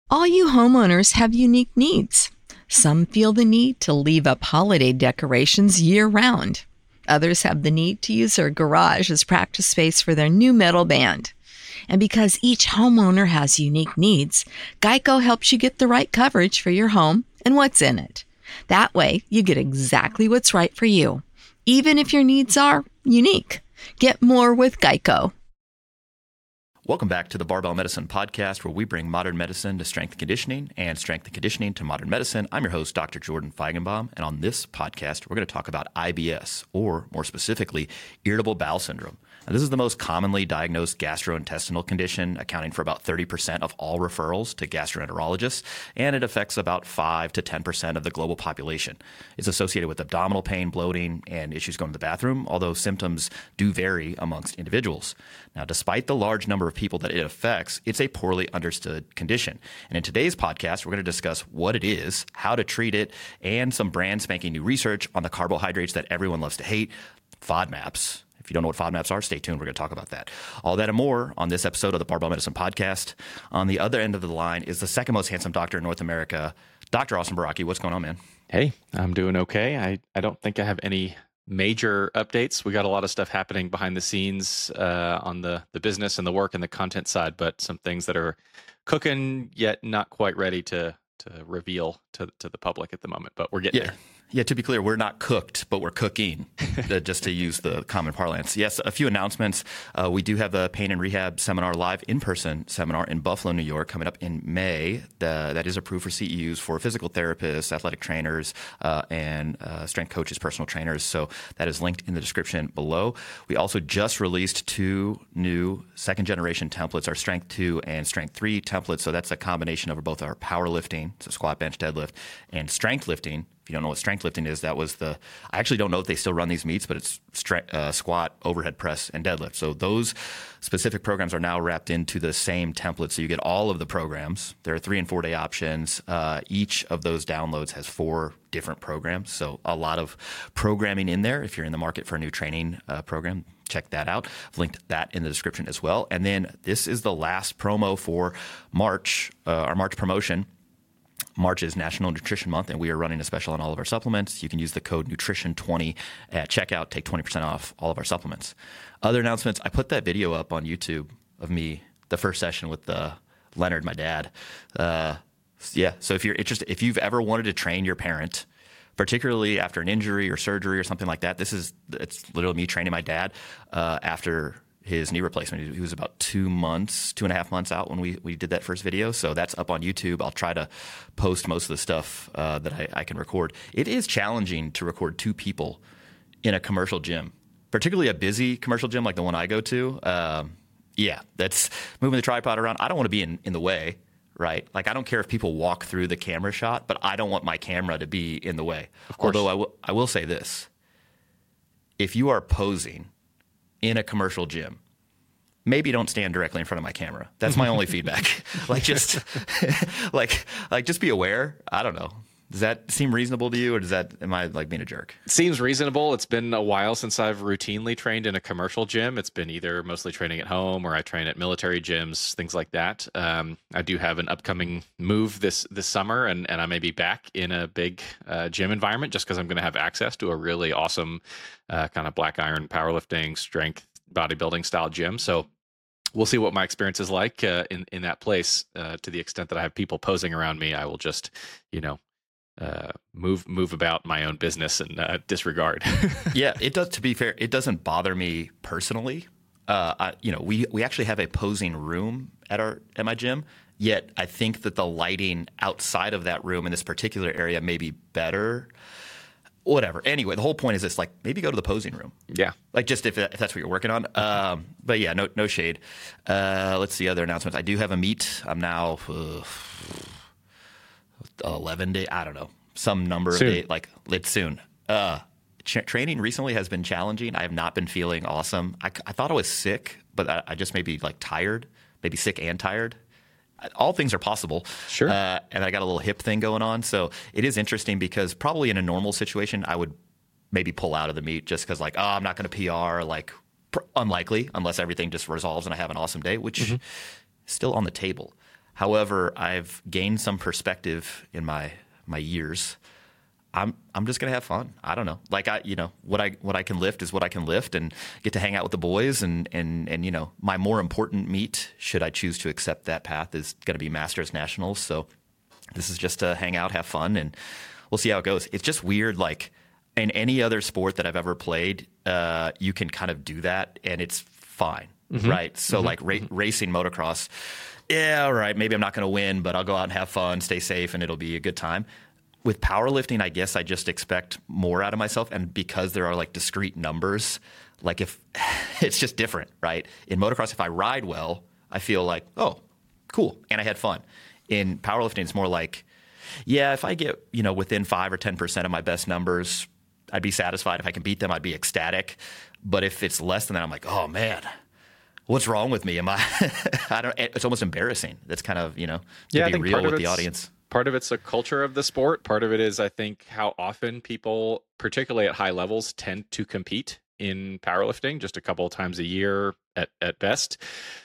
All you homeowners have unique needs. Some feel the need to leave up holiday decorations year-round. Others have the need to use their garage as practice space for their new metal band. And because each homeowner has unique needs, Geico helps you get the right coverage for your home and what's in it. That way, you get exactly what's right for you, even if your needs are unique. Get more with Geico. Welcome back to the Barbell Medicine Podcast, where we bring modern medicine to strength and conditioning and strength and conditioning to modern medicine. I'm your host, Dr. Jordan Feigenbaum, and on this podcast, we're going to talk about IBS, or more specifically, irritable bowel syndrome. Now, this is the most commonly diagnosed gastrointestinal condition, accounting for about 30% of all referrals to gastroenterologists, and it affects about 5 to 10% of the global population. It's associated with abdominal pain, bloating, and issues going to the bathroom, although symptoms do vary amongst individuals. Now, despite the large number of people that it affects, it's a poorly understood condition. And in today's podcast, we're going to discuss what it is, how to treat it, and some brand spanking new research on the carbohydrates that everyone loves to hate, FODMAPs. If you don't know what FODMAPs are, stay tuned. We're going to talk about that. All that and more on this episode of the Barbell Medicine Podcast. On the other end of the line is the second most handsome doctor in North America, Dr. Austin Baraki. What's going on, man? Hey, I'm doing okay. I don't think I have any major updates. We got a lot of stuff happening behind the scenes on the business and the work and the content side, but some things that are cooking yet not quite ready to reveal to the public at the moment. But we're getting there. Yeah, to be clear, we're not cooked, but we're cooking, just to use the common parlance. Yes, a few announcements. We do have the Pain and Rehab Seminar live in-person seminar in Buffalo, New York, coming up in May. That is approved for CEUs for physical therapists, athletic trainers, and strength coaches, personal trainers. So that is linked in the description below. We also just released 2 new second-generation templates, our Strength 2 and Strength 3 templates. So that's a combination of both our powerlifting, so squat, bench, deadlift, and strength lifting. If you don't know what strength lifting is, that was I actually don't know if they still run these meets, but it's squat, overhead press, and deadlift. So those specific programs are now wrapped into the same template. So you get all of the programs. There are 3 and 4 day options. Each of those downloads has 4 different programs. So a lot of programming in there. If you're in the market for a new training program, check that out. I've linked that in the description as well. And then this is the last promo for March, our March promotion. March is National Nutrition Month, and we are running a special on all of our supplements. You can use the code NUTRITION20 at checkout, take 20% off all of our supplements. Other announcements, I put that video up on YouTube of me, the first session with Leonard, my dad. So if you're interested, if you've ever wanted to train your parent, particularly after an injury or surgery or something like that, it's literally me training my dad after his knee replacement. He was about 2.5 months out when we did that first video. So that's up on YouTube. I'll try to post most of the stuff that I can record. It is challenging to record 2 people in a commercial gym, particularly a busy commercial gym like the one I go to. That's moving the tripod around. I don't want to be in the way, right? Like, I don't care if people walk through the camera shot, but I don't want my camera to be in the way. Of course. Although I will say this. If you are posing in a commercial gym, maybe don't stand directly in front of my camera. That's my only feedback. Just be aware. I don't know. Does that seem reasonable to you, or am I being a jerk? It seems reasonable. It's been a while since I've routinely trained in a commercial gym. It's been either mostly training at home or I train at military gyms, things like that. I do have an upcoming move this summer, and I may be back in a big gym environment just because I'm going to have access to a really awesome kind of black iron powerlifting, strength, bodybuilding style gym. So we'll see what my experience is like in that place. To the extent that I have people posing around me, I will just, move about my own business and disregard. Yeah, it does. To be fair, it doesn't bother me personally. We actually have a posing room at my gym. Yet I think that the lighting outside of that room in this particular area may be better. Whatever. Anyway, the whole point is this: maybe go to the posing room. Yeah. Just if that's what you're working on. But yeah, no shade. Let's see other announcements. I do have a meet. I'm now 11 days. I don't know, some number of days. It's soon. Training recently has been challenging. I have not been feeling awesome. I thought I was sick, but I just may be tired, maybe sick and tired. All things are possible. Sure. And I got a little hip thing going on. So it is interesting because probably in a normal situation, I would maybe pull out of the meet just because I'm not going to PR, unlikely unless everything just resolves and I have an awesome day, which is still on the table. However, I've gained some perspective in my years. I'm just gonna have fun. I don't know. Like what I can lift is what I can lift, and get to hang out with the boys. And my more important meet, should I choose to accept that path, is going to be Masters Nationals. So this is just to hang out, have fun, and we'll see how it goes. It's just weird. Like in any other sport that I've ever played, you can kind of do that, and it's fine, right? So like racing motocross, yeah, all right, maybe I'm not going to win, but I'll go out and have fun, stay safe, and it'll be a good time. With powerlifting, I guess I just expect more out of myself, and because there are like discrete numbers, like if it's just different, right? In motocross, if I ride well, I feel like, oh, cool, and I had fun. In powerlifting, it's more like, yeah, if I get within 5 or 10% of my best numbers, I'd be satisfied. If I can beat them, I'd be ecstatic. But if it's less than that, I'm like, oh man, what's wrong with me? Am I? I don't. It's almost embarrassing. That's kind of to be real with the audience. Part of it's a culture of the sport. Part of it is, I think, how often people, particularly at high levels, tend to compete in powerlifting just a couple of times a year at best.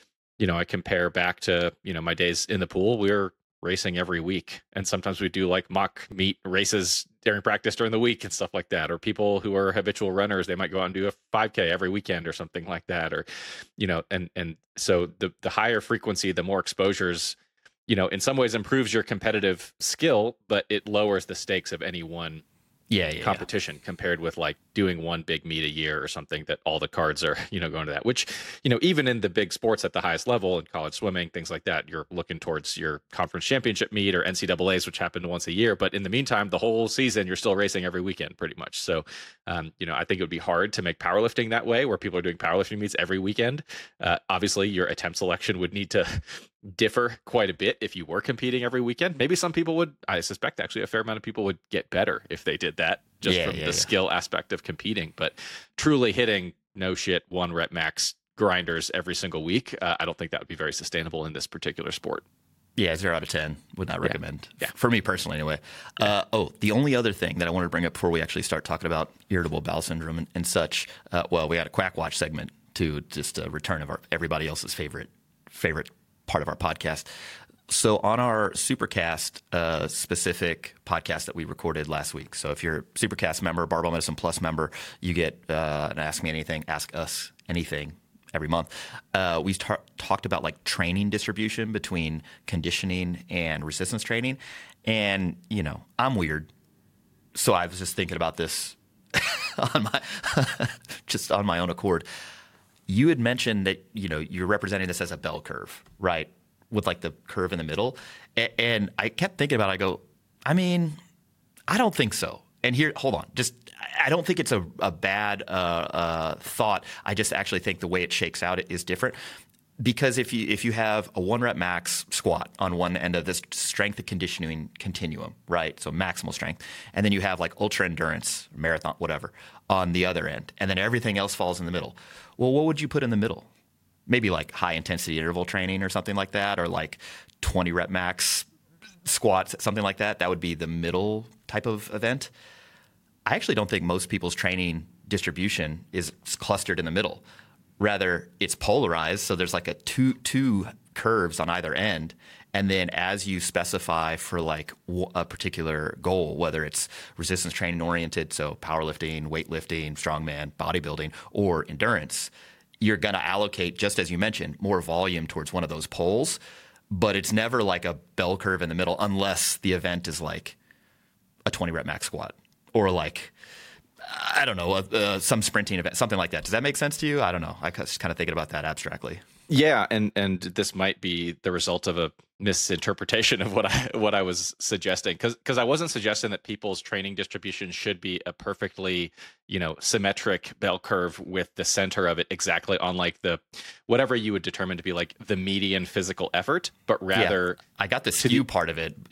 I compare back to, my days in the pool. We were racing every week. And sometimes we do like mock meet races during practice during the week and stuff like that. Or people who are habitual runners, they might go out and do a 5K every weekend or something like that. Or, and so the higher frequency, the more exposures, in some ways improves your competitive skill, but it lowers the stakes of any one competition compared with like doing one big meet a year or something that all the cards are, going to that, which, even in the big sports at the highest level in college swimming, things like that, you're looking towards your conference championship meet or NCAAs, which happen once a year. But in the meantime, the whole season, you're still racing every weekend pretty much. So, I think it would be hard to make powerlifting that way where people are doing powerlifting meets every weekend. Obviously your attempt selection would need to differ quite a bit if you were competing every weekend. Maybe some people would, I suspect actually a fair amount of people would get better if they did that just from the skill aspect of competing. But truly hitting no shit 1 rep max grinders every single week, I don't think that would be very sustainable in this particular sport. Yeah, 0 out of 10 would not recommend. Yeah. For me personally, anyway. The only other thing that I wanted to bring up before we actually start talking about irritable bowel syndrome and such, we had a Quack Watch segment to just a return of everybody else's favorite part of our podcast. So on our Supercast specific podcast that we recorded last week. So if you're a Supercast member, Barbell Medicine Plus member, you get an Ask Us Anything every month. We talked about like training distribution between conditioning and resistance training. And, I'm weird. So I was just thinking about this on my own accord. You had mentioned that, you're representing this as a bell curve, right? With like the curve in the middle. And I kept thinking about it. I go, I don't think so. And here, hold on. I don't think it's a bad thought. I just actually think the way it shakes out is different. Because if you have a 1 rep max squat on one end of this strength and conditioning continuum, right? So maximal strength. And then you have like ultra endurance, marathon, whatever, on the other end. And then everything else falls in the middle. Well, what would you put in the middle? Maybe like high intensity interval training or something like that, or like 20 rep max squats, something like that. That would be the middle type of event. I actually don't think most people's training distribution is clustered in the middle. Rather, it's polarized. So there's like a two curves on either end. And then as you specify for like a particular goal, whether it's resistance training oriented, so powerlifting, weightlifting, strongman, bodybuilding, or endurance, you're going to allocate, just as you mentioned, more volume towards one of those poles. But it's never like a bell curve in the middle unless the event is like a 20 rep max squat or like, I don't know, some sprinting event, something like that. Does that make sense to you? I don't know. I was kind of thinking about that abstractly. Yeah, and this might be the result of a misinterpretation of what I was suggesting, because I wasn't suggesting that people's training distribution should be a perfectly symmetric bell curve with the center of it exactly on like the whatever you would determine to be like the median physical effort, but rather I got the skew part of it.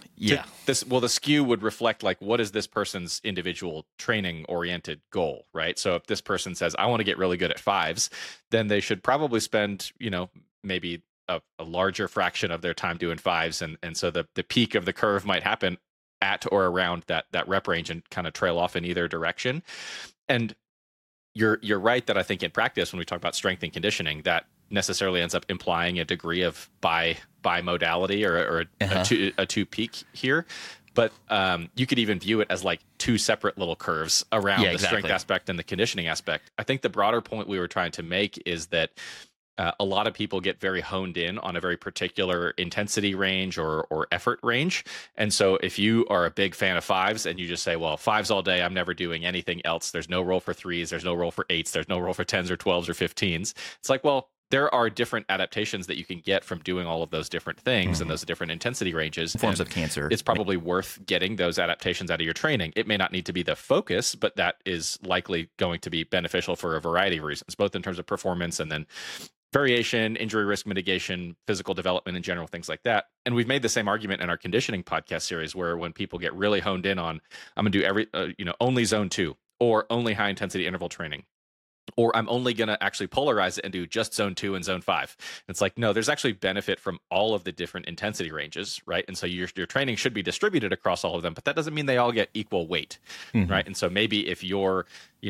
The skew would reflect like what is this person's individual training oriented goal, right? So if this person says I want to get really good at fives, then they should probably spend maybe a larger fraction of their time doing fives, and so the peak of the curve might happen at or around that rep range and kind of trail off in either direction. And you're right that I think in practice when we talk about strength and conditioning, that necessarily ends up implying a degree of by bimodality or a two peak here. But you could even view it as like two separate little curves around the strength aspect and the conditioning aspect. I think the broader point we were trying to make is that a lot of people get very honed in on a very particular intensity range or effort range. And so if you are a big fan of fives and you just say, well, fives all day, I'm never doing anything else. There's no role for threes. There's no role for eights. There's no role for 10s or 12s or 15s. It's like, well, there are different adaptations that you can get from doing all of those different things and those different intensity ranges. Forms of cancer. It's probably worth getting those adaptations out of your training. It may not need to be the focus, but that is likely going to be beneficial for a variety of reasons, both in terms of performance and then variation, injury risk mitigation, physical development in general, things like that. And we've made the same argument in our conditioning podcast series, where when people get really honed in on, I'm going to do only zone 2 or only high intensity interval training, or I'm only going to actually polarize it and do just zone 2 and zone 5. It's like, no, there's actually benefit from all of the different intensity ranges, right? And so your training should be distributed across all of them, but that doesn't mean they all get equal weight, right? And so maybe if your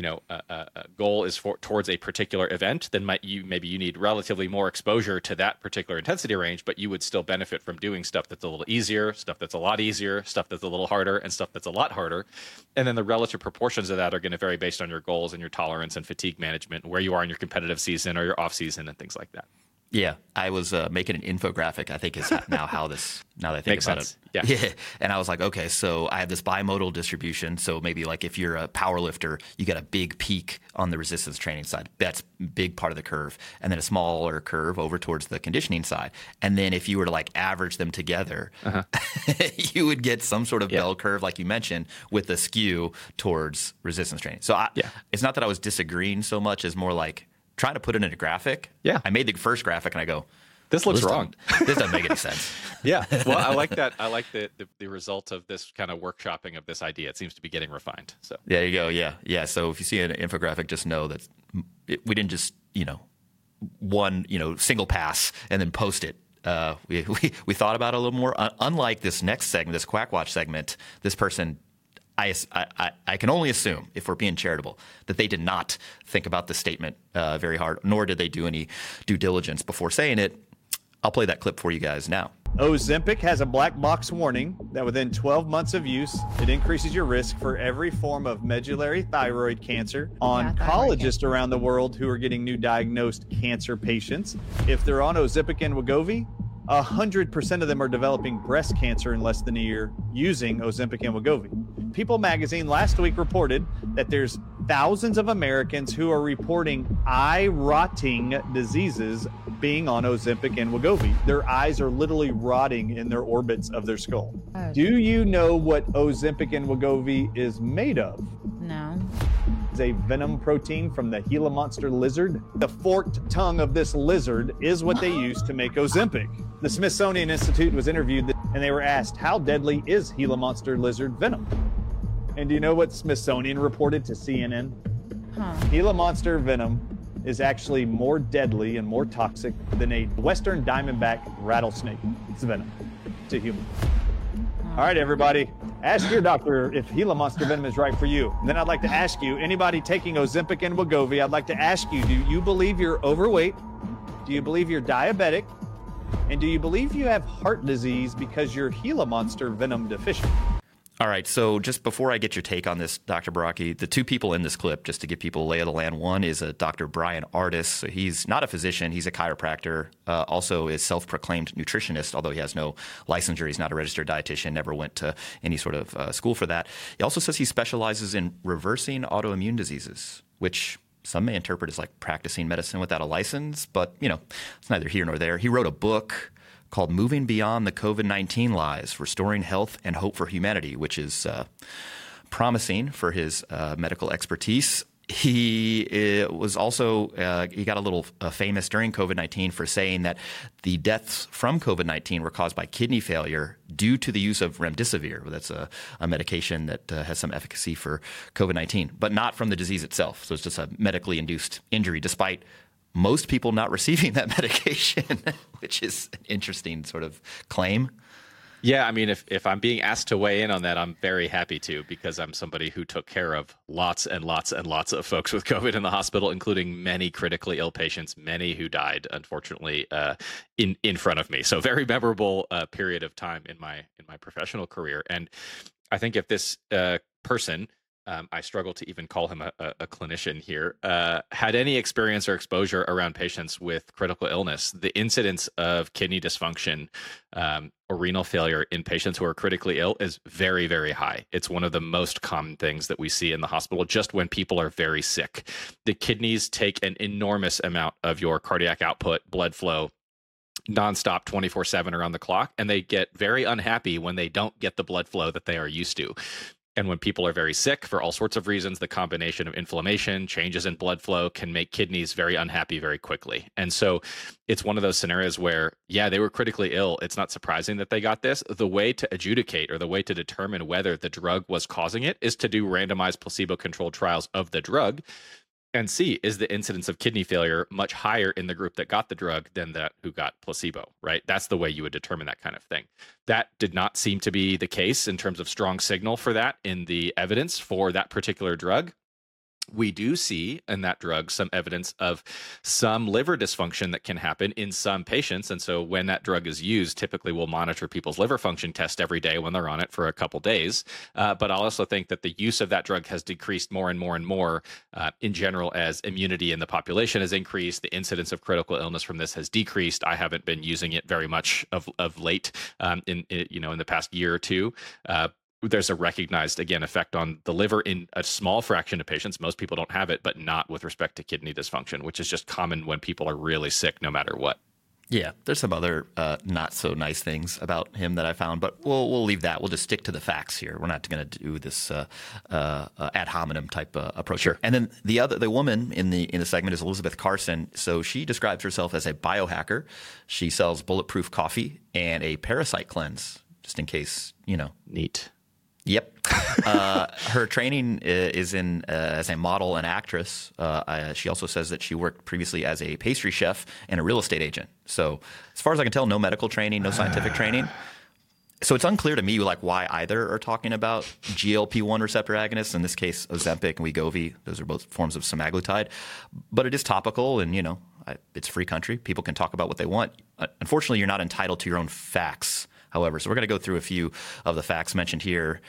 goal is towards a particular event, then maybe you need relatively more exposure to that particular intensity range, but you would still benefit from doing stuff that's a little easier, stuff that's a lot easier, stuff that's a little harder, and stuff that's a lot harder. And then the relative proportions of that are going to vary based on your goals and your tolerance and fatigue management, where you are in your competitive season or your off season and things like that. Yeah, I was making an infographic, I think is now how this, now that I think Makes about sense. it. Yeah. And I was like, okay, so I have this bimodal distribution. So maybe like if you're a power lifter, you get a big peak on the resistance training side. That's a big part of the curve. And then a smaller curve over towards the conditioning side. And then if you were to like average them together, you would get some sort of bell curve, like you mentioned, with a skew towards resistance training. So it's not that I was disagreeing so much as more like, trying to put it in a graphic. Yeah. I made the first graphic and I go, this looks wrong. This doesn't make any sense. Yeah. Well, I like that. I like the result of this kind of workshopping of this idea. It seems to be getting refined. So there you go. Yeah. Yeah. So if you see an infographic, just know that we didn't just, one, single pass and then post it. We thought about it a little more. Unlike this next segment, this Quack Watch segment, this person, I can only assume, if we're being charitable, that they did not think about the statement very hard, nor did they do any due diligence before saying it. I'll play that clip for you guys now. Ozempic has a black box warning that within 12 months of use, it increases your risk for every form of medullary thyroid cancer. Oncologists around the world who are getting new diagnosed cancer patients, if they're on Ozempic and Wegovy, 100% of them are developing breast cancer in less than a year using Ozempic and Wegovy. People magazine last week reported that there's thousands of Americans who are reporting eye-rotting diseases being on Ozempic and Wegovy. Their eyes are literally rotting in their orbits of their skull. Do you know what Ozempic and Wegovy is made of? No. It's a venom protein from the Gila monster lizard. The forked tongue of this lizard is what they use to make Ozempic. The Smithsonian Institute was interviewed and they were asked, how deadly is Gila monster lizard venom? And do you know what Smithsonian reported to CNN? Gila monster venom is actually more deadly and more toxic than a western diamondback rattlesnake. It's venom to human. All right, everybody, ask your doctor if Gila monster venom is right for you. And then I'd like to ask you, anybody taking Ozempic and Wegovy, I'd like to ask you, do you believe you're overweight? Do you believe you're diabetic? And do you believe you have heart disease because you're Gila monster venom deficient? All right, so just before I get your take on this, Dr. Baraki, the two people in this clip, just to give people a lay of the land, one is a Dr. Brian Ardis. So he's not a physician. He's a chiropractor, also is self-proclaimed nutritionist, although he has no licensure. He's not a registered dietitian, never went to any sort of school for that. He also says he specializes in reversing autoimmune diseases, which some may interpret as like practicing medicine without a license, but, it's neither here nor there. He wrote a book called Moving Beyond the COVID-19 Lies, Restoring Health and Hope for Humanity, which is promising for his medical expertise. He was also he got a little famous during COVID-19 for saying that the deaths from COVID-19 were caused by kidney failure due to the use of remdesivir. That's a medication that has some efficacy for COVID-19, but not from the disease itself. So it's just a medically induced injury, despite most people not receiving that medication, which is an interesting sort of claim. Yeah, I mean, if I'm being asked to weigh in on that, I'm very happy to, because I'm somebody who took care of lots and lots and lots of folks with COVID in the hospital, including many critically ill patients, many who died, unfortunately, in front of me. So very memorable period of time in my professional career. And I think if this person, I struggle to even call him a clinician here, had any experience or exposure around patients with critical illness, the incidence of kidney dysfunction or renal failure in patients who are critically ill is very, very high. It's one of the most common things that we see in the hospital just when people are very sick. The kidneys take an enormous amount of your cardiac output, blood flow, nonstop 24/7 around the clock, and they get very unhappy when they don't get the blood flow that they are used to. And when people are very sick for all sorts of reasons, the combination of inflammation, changes in blood flow can make kidneys very unhappy very quickly. And so it's one of those scenarios where, yeah, they were critically ill. It's not surprising that they got this. The way to adjudicate, or the way to determine whether the drug was causing it, is to do randomized placebo-controlled trials of the drug and see, is the incidence of kidney failure much higher in the group that got the drug than that who got placebo, right? That's the way you would determine that kind of thing. That did not seem to be the case in terms of strong signal for that in the evidence for that particular drug. We do see in that drug some evidence of some liver dysfunction that can happen in some patients. And so when that drug is used, typically we'll monitor people's liver function test every day when they're on it for a couple days. But I also think that the use of that drug has decreased more and more and more in general as immunity in the population has increased. The incidence of critical illness from this has decreased. I haven't been using it very much of late in the past year or two. There's a recognized, again, effect on the liver in a small fraction of patients. Most people don't have it, but not with respect to kidney dysfunction, which is just common when people are really sick, no matter what. Yeah, there's some other not so nice things about him that I found, but we'll leave that. We'll just stick to the facts here. We're not going to do this ad hominem type approach. Sure. And then the woman in the segment is Elizabeth Carson. So she describes herself as a biohacker. She sells bulletproof coffee and a parasite cleanse, just in case, Neat. Yep. Her training is in as a model and actress. She also says that she worked previously as a pastry chef and a real estate agent. So as far as I can tell, no medical training, no scientific training. So it's unclear to me why either are talking about GLP-1 receptor agonists, in this case Ozempic and Wegovy. Those are both forms of semaglutide. But it is topical and, it's a free country. People can talk about what they want. Unfortunately, you're not entitled to your own facts. However, so we're going to go through a few of the facts mentioned here.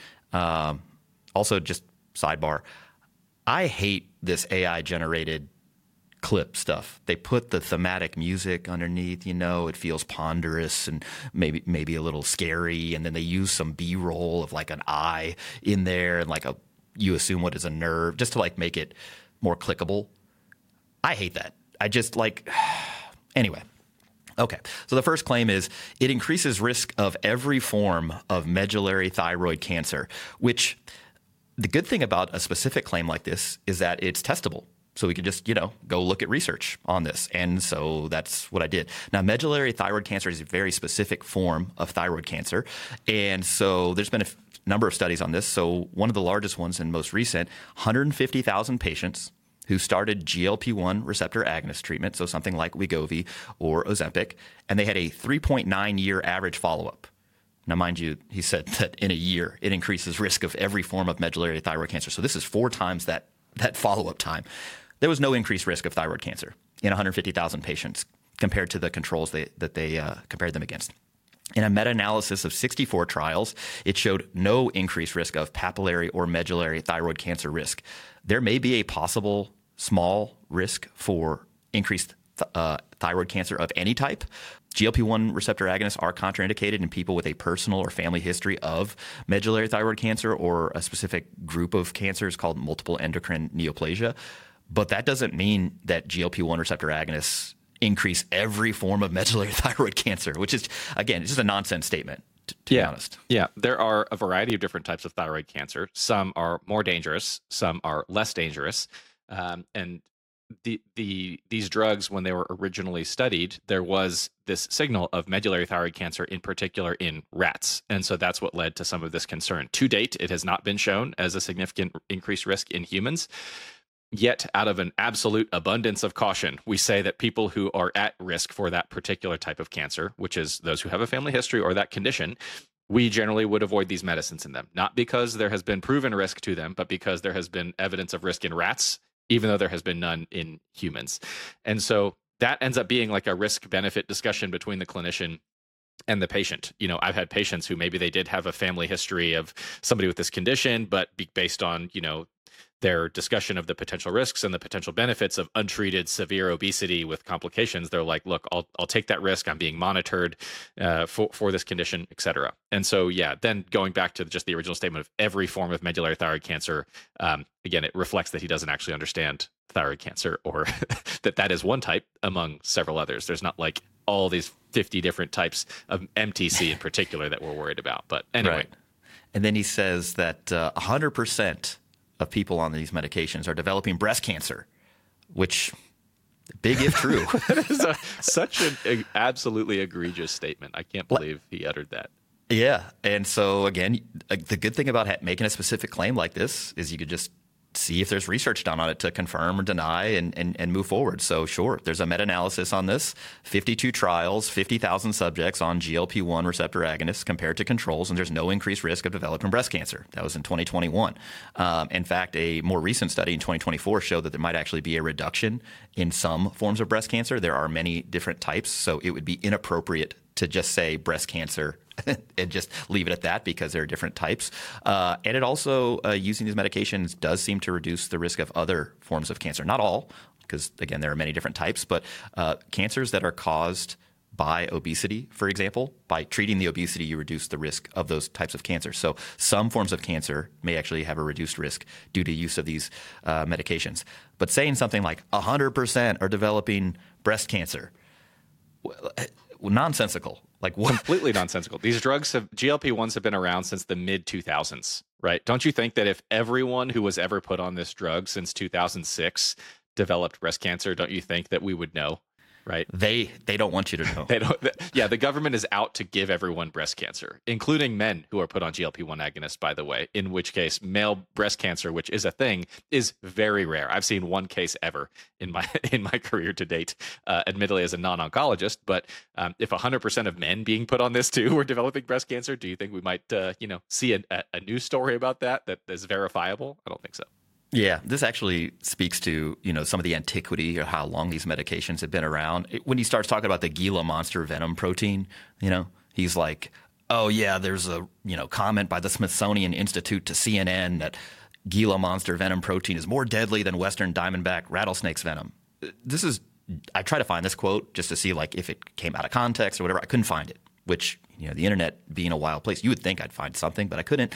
Also, just sidebar, I hate this AI-generated clip stuff. They put the thematic music underneath, it feels ponderous and maybe a little scary, and then they use some B-roll of like an eye in there and you assume what is a nerve just to make it more clickable. I hate that. I just anyway. Okay, so the first claim is it increases risk of every form of medullary thyroid cancer, which the good thing about a specific claim like this is that it's testable. So we could just, go look at research on this. And so that's what I did. Now, medullary thyroid cancer is a very specific form of thyroid cancer. And so there's been a number of studies on this. So one of the largest ones and most recent, 150,000 patients who started GLP-1 receptor agonist treatment, so something like Wegovy or Ozempic, and they had a 3.9-year average follow-up. Now, mind you, he said that in a year, it increases risk of every form of medullary thyroid cancer. So this is 4 times that follow-up time. There was no increased risk of thyroid cancer in 150,000 patients compared to the controls that they compared them against. In a meta-analysis of 64 trials, it showed no increased risk of papillary or medullary thyroid cancer risk. There may be a possible small risk for increased thyroid cancer of any type. GLP-1 receptor agonists are contraindicated in people with a personal or family history of medullary thyroid cancer or a specific group of cancers called multiple endocrine neoplasia. But that doesn't mean that GLP-1 receptor agonists increase every form of medullary thyroid cancer, which is, again, it's just a nonsense statement, to be honest. Yeah, there are a variety of different types of thyroid cancer. Some are more dangerous, some are less dangerous. And these drugs, when they were originally studied, there was this signal of medullary thyroid cancer, in particular in rats. And so that's what led to some of this concern. To date, it has not been shown as a significant increased risk in humans. Yet, out of an absolute abundance of caution, we say that people who are at risk for that particular type of cancer, which is those who have a family history or that condition, we generally would avoid these medicines in them, not because there has been proven risk to them, but because there has been evidence of risk in rats, even though there has been none in humans. And so that ends up being like a risk-benefit discussion between the clinician and the patient. I've had patients who maybe they did have a family history of somebody with this condition, but based on, their discussion of the potential risks and the potential benefits of untreated severe obesity with complications, they're like, look, I'll take that risk. I'm being monitored for this condition, et cetera. And so, yeah, then going back to just the original statement of every form of medullary thyroid cancer, again, it reflects that he doesn't actually understand thyroid cancer, or that is one type among several others. There's not like all these 50 different types of MTC in particular that we're worried about. But anyway. Right. And then he says that 100% of people on these medications are developing breast cancer, which, big if true. That is such an absolutely egregious statement. I can't believe he uttered that. Yeah. And so, again, the good thing about making a specific claim like this is you could just see if there's research done on it to confirm or deny and move forward. So sure, there's a meta-analysis on this, 52 trials, 50,000 subjects on GLP-1 receptor agonists compared to controls, and there's no increased risk of developing breast cancer. That was in 2021. In fact, a more recent study in 2024 showed that there might actually be a reduction in some forms of breast cancer. There are many different types, so it would be inappropriate to just say breast cancer and just leave it at that because there are different types. And it also, using these medications does seem to reduce the risk of other forms of cancer. Not all, because, again, there are many different types, but cancers that are caused by obesity, for example, by treating the obesity, you reduce the risk of those types of cancer. So some forms of cancer may actually have a reduced risk due to use of these medications. But saying something like 100% are developing breast cancer, nonsensical. Like what? Completely nonsensical. These drugs GLP-1s have been around since the mid 2000s, right? Don't you think that if everyone who was ever put on this drug since 2006 developed breast cancer, don't you think that we would know? Right. They don't want you to know. They don't. Yeah, the government is out to give everyone breast cancer, including men who are put on GLP-1 agonists, by the way, in which case male breast cancer, which is a thing, is very rare. I've seen one case ever in my career to date, admittedly as a non-oncologist. But if 100% of men being put on this too were developing breast cancer, do you think we might see a news story about that is verifiable? I don't think so. Yeah, this actually speaks to, some of the antiquity or how long these medications have been around. When he starts talking about the Gila monster venom protein, he's like, oh, yeah, there's a, comment by the Smithsonian Institute to CNN that Gila monster venom protein is more deadly than Western diamondback rattlesnake's venom. I try to find this quote just to see like if it came out of context or whatever. I couldn't find it, which, the internet being a wild place, you would think I'd find something, but I couldn't.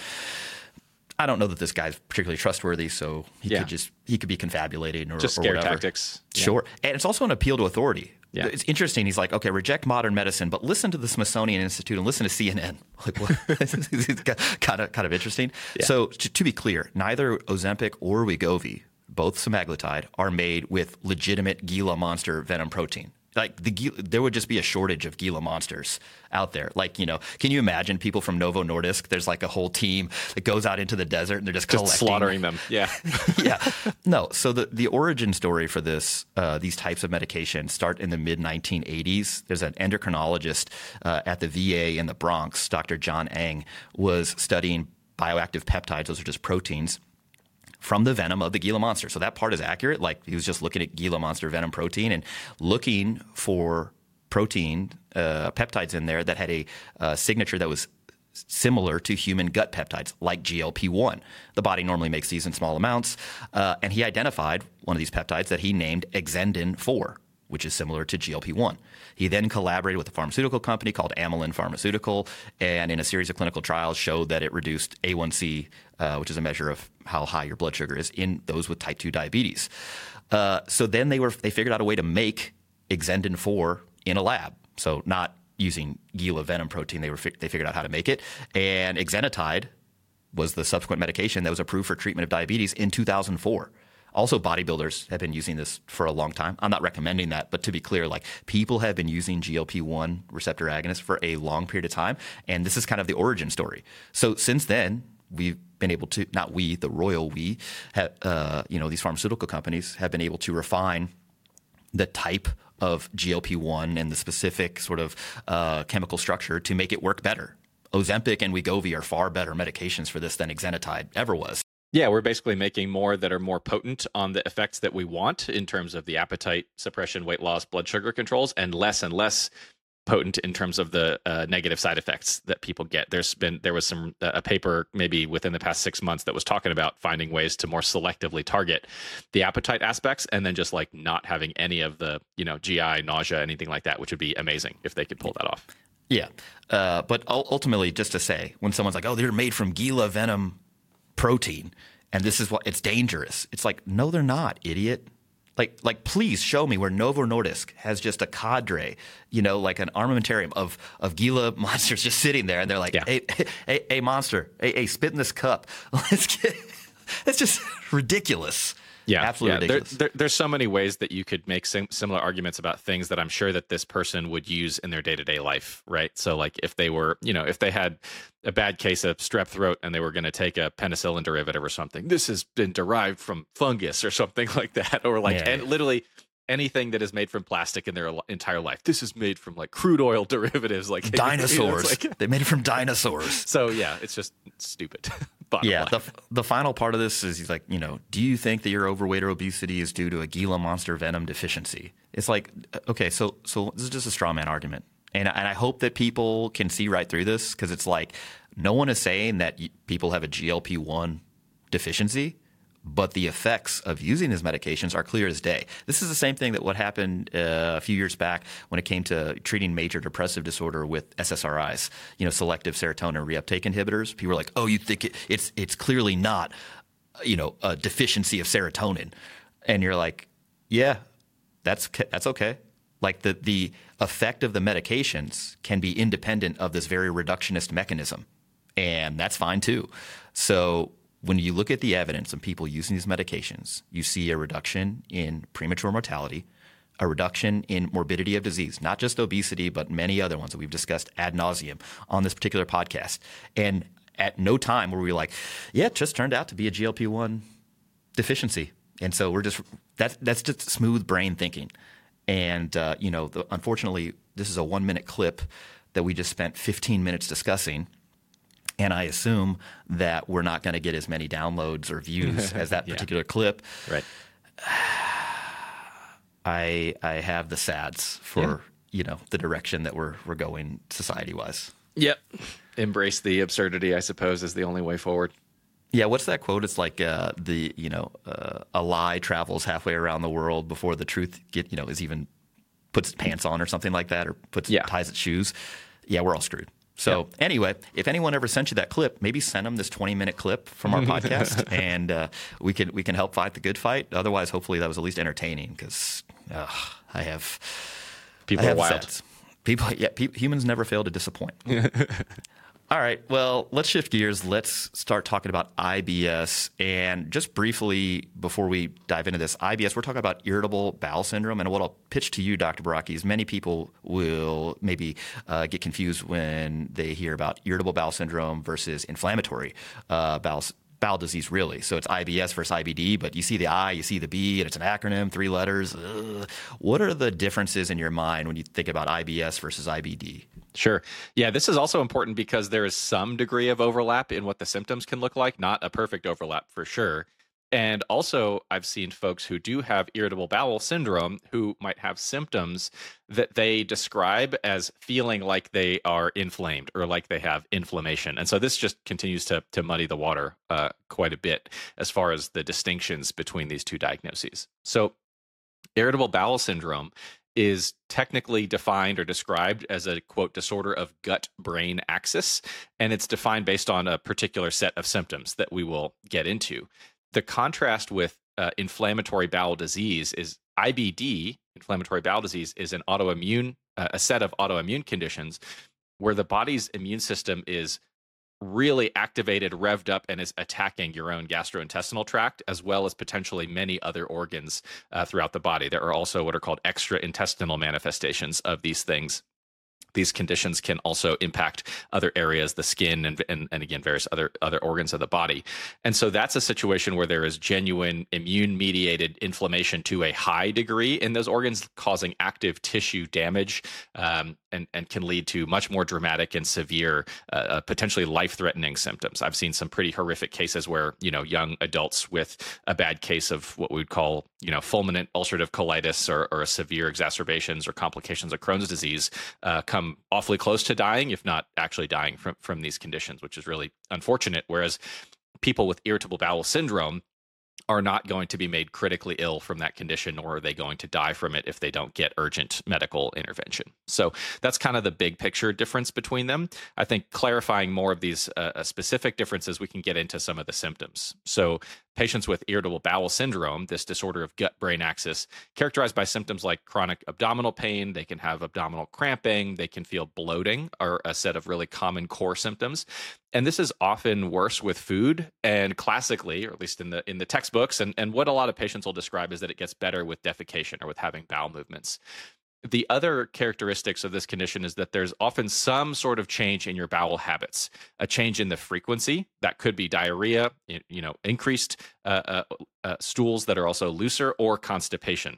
I don't know that this guy's particularly trustworthy, so he could be confabulated or just scare whatever. Tactics. Sure. And it's also an appeal to authority. Yeah. It's interesting. He's like, okay, reject modern medicine, but listen to the Smithsonian Institute and listen to CNN. Like, what? It's kind of interesting. Yeah. So to be clear, neither Ozempic or Wegovy, both semaglutide, are made with legitimate Gila monster venom protein. Like there would just be a shortage of Gila monsters out there. Like, can you imagine people from Novo Nordisk? There's like a whole team that goes out into the desert and they're just collecting. Slaughtering them. Yeah. Yeah. No. So the origin story for these types of medications start in the mid 1980s. There's an endocrinologist at the VA in the Bronx, Dr. John Eng, was studying bioactive peptides. Those are just proteins from the venom of the Gila monster. So that part is accurate. Like he was just looking at Gila monster venom protein and looking for protein peptides in there that had a signature that was similar to human gut peptides like GLP-1. The body normally makes these in small amounts. And he identified one of these peptides that he named Exendin-4, which is similar to GLP-1. He then collaborated with a pharmaceutical company called Amylin Pharmaceutical, and in a series of clinical trials showed that it reduced A1C, which is a measure of how high your blood sugar is, in those with type 2 diabetes. So then they figured out a way to make Exendin-4 in a lab. So not using Gila venom protein, they figured out how to make it. And exenatide was the subsequent medication that was approved for treatment of diabetes in 2004. Also, bodybuilders have been using this for a long time. I'm not recommending that, but to be clear, like people have been using GLP-1 receptor agonists for a long period of time, and this is kind of the origin story. So since then, we've been able to, not we, the royal we, these pharmaceutical companies have been able to refine the type of GLP-1 and the specific sort of chemical structure to make it work better. Ozempic and Wegovy are far better medications for this than exenatide ever was. Yeah, we're basically making more that are more potent on the effects that we want in terms of the appetite suppression, weight loss, blood sugar controls, and less potent in terms of the negative side effects that people get. There was a paper maybe within the past 6 months that was talking about finding ways to more selectively target the appetite aspects, and then just like not having any of the GI, nausea, anything like that, which would be amazing if they could pull that off. Yeah, but ultimately, just to say, when someone's like, "Oh, they're made from Gila venom protein, and this is what it's dangerous," it's like, no, they're not, idiot. Like, please show me where Novo Nordisk has just a cadre, like an armamentarium of Gila monsters just sitting there, and they're like, hey, monster, hey, spit in this cup. It's just ridiculous. Yeah, absolutely ridiculous. There's so many ways that you could make similar arguments about things that I'm sure that this person would use in their day-to-day life, right? So like if they were, if they had a bad case of strep throat and they were going to take a penicillin derivative or something, this has been derived from fungus or something like that, or like literally anything that is made from plastic in their entire life. This is made from like crude oil derivatives, like dinosaurs. They made it from dinosaurs. So yeah, it's just stupid. Yeah, the final part of this is he's like, do you think that your overweight or obesity is due to a Gila monster venom deficiency? It's like, okay, so this is just a straw man argument. And I hope that people can see right through this, because it's like no one is saying that people have a GLP-1 deficiency, but the effects of using these medications are clear as day. This is the same thing that what happened a few years back when it came to treating major depressive disorder with SSRIs, selective serotonin reuptake inhibitors. People were like, "Oh, you think it's clearly not, a deficiency of serotonin," and you're like, "Yeah, that's okay." Like the effect of the medications can be independent of this very reductionist mechanism, and that's fine too. So when you look at the evidence of people using these medications, you see a reduction in premature mortality, a reduction in morbidity of disease, not just obesity, but many other ones that we've discussed ad nauseum on this particular podcast. And at no time were we like, yeah, it just turned out to be a GLP-1 deficiency. And so we're just that's just smooth brain thinking. And, unfortunately, this is a 1-minute clip that we just spent 15 minutes discussing. And I assume that we're not going to get as many downloads or views as that particular clip. Right. I have the sads for the direction that we're going society-wise. Yep. Embrace the absurdity, I suppose, is the only way forward. Yeah. What's that quote? It's like a lie travels halfway around the world before the truth is even puts its pants on or something like that, or ties its shoes. Yeah, we're all screwed. So anyway, if anyone ever sent you that clip, maybe send them this 20-minute clip from our podcast, and we can help fight the good fight. Otherwise, hopefully that was at least entertaining, because I have people are wild. Humans never fail to disappoint. All right, well, let's shift gears. Let's start talking about IBS. And just briefly, before we dive into this, IBS, we're talking about irritable bowel syndrome. And what I'll pitch to you, Dr. Baraki, is many people will maybe get confused when they hear about irritable bowel syndrome versus inflammatory bowel disease, really. So it's IBS versus IBD, but you see the I, you see the B, and it's an acronym, 3 letters. Ugh. What are the differences in your mind when you think about IBS versus IBD? Sure. Yeah, this is also important because there is some degree of overlap in what the symptoms can look like, not a perfect overlap for sure. And also, I've seen folks who do have irritable bowel syndrome who might have symptoms that they describe as feeling like they are inflamed or like they have inflammation. And so this just continues to muddy the water quite a bit as far as the distinctions between these two diagnoses. So irritable bowel syndrome is technically defined or described as a, quote, disorder of gut-brain axis, and it's defined based on a particular set of symptoms that we will get into. The contrast with inflammatory bowel disease is IBD, inflammatory bowel disease, is an autoimmune, a set of autoimmune conditions where the body's immune system is really activated, revved up, and is attacking your own gastrointestinal tract, as well as potentially many other organs throughout the body. There are also what are called extraintestinal manifestations of these things these conditions can also impact other areas, the skin, and again, various other organs of the body. And so that's a situation where there is genuine immune-mediated inflammation to a high degree in those organs, causing active tissue damage, and can lead to much more dramatic and severe, potentially life-threatening symptoms. I've seen some pretty horrific cases where, young adults with a bad case of what we would call, fulminant ulcerative colitis or a severe exacerbations or complications of Crohn's disease come awfully close to dying, if not actually dying from these conditions, which is really unfortunate. Whereas people with irritable bowel syndrome are not going to be made critically ill from that condition, nor are they going to die from it if they don't get urgent medical intervention. So that's kind of the big picture difference between them. I think clarifying more of these specific differences, we can get into some of the symptoms. So patients with irritable bowel syndrome, this disorder of gut-brain axis, characterized by symptoms like chronic abdominal pain, they can have abdominal cramping, they can feel bloating, are a set of really common core symptoms. And this is often worse with food, and classically, or at least in the textbooks, and what a lot of patients will describe is that it gets better with defecation or with having bowel movements. The other characteristics of this condition is that there's often some sort of change in your bowel habits, a change in the frequency. That could be diarrhea, increased stools that are also looser, or constipation.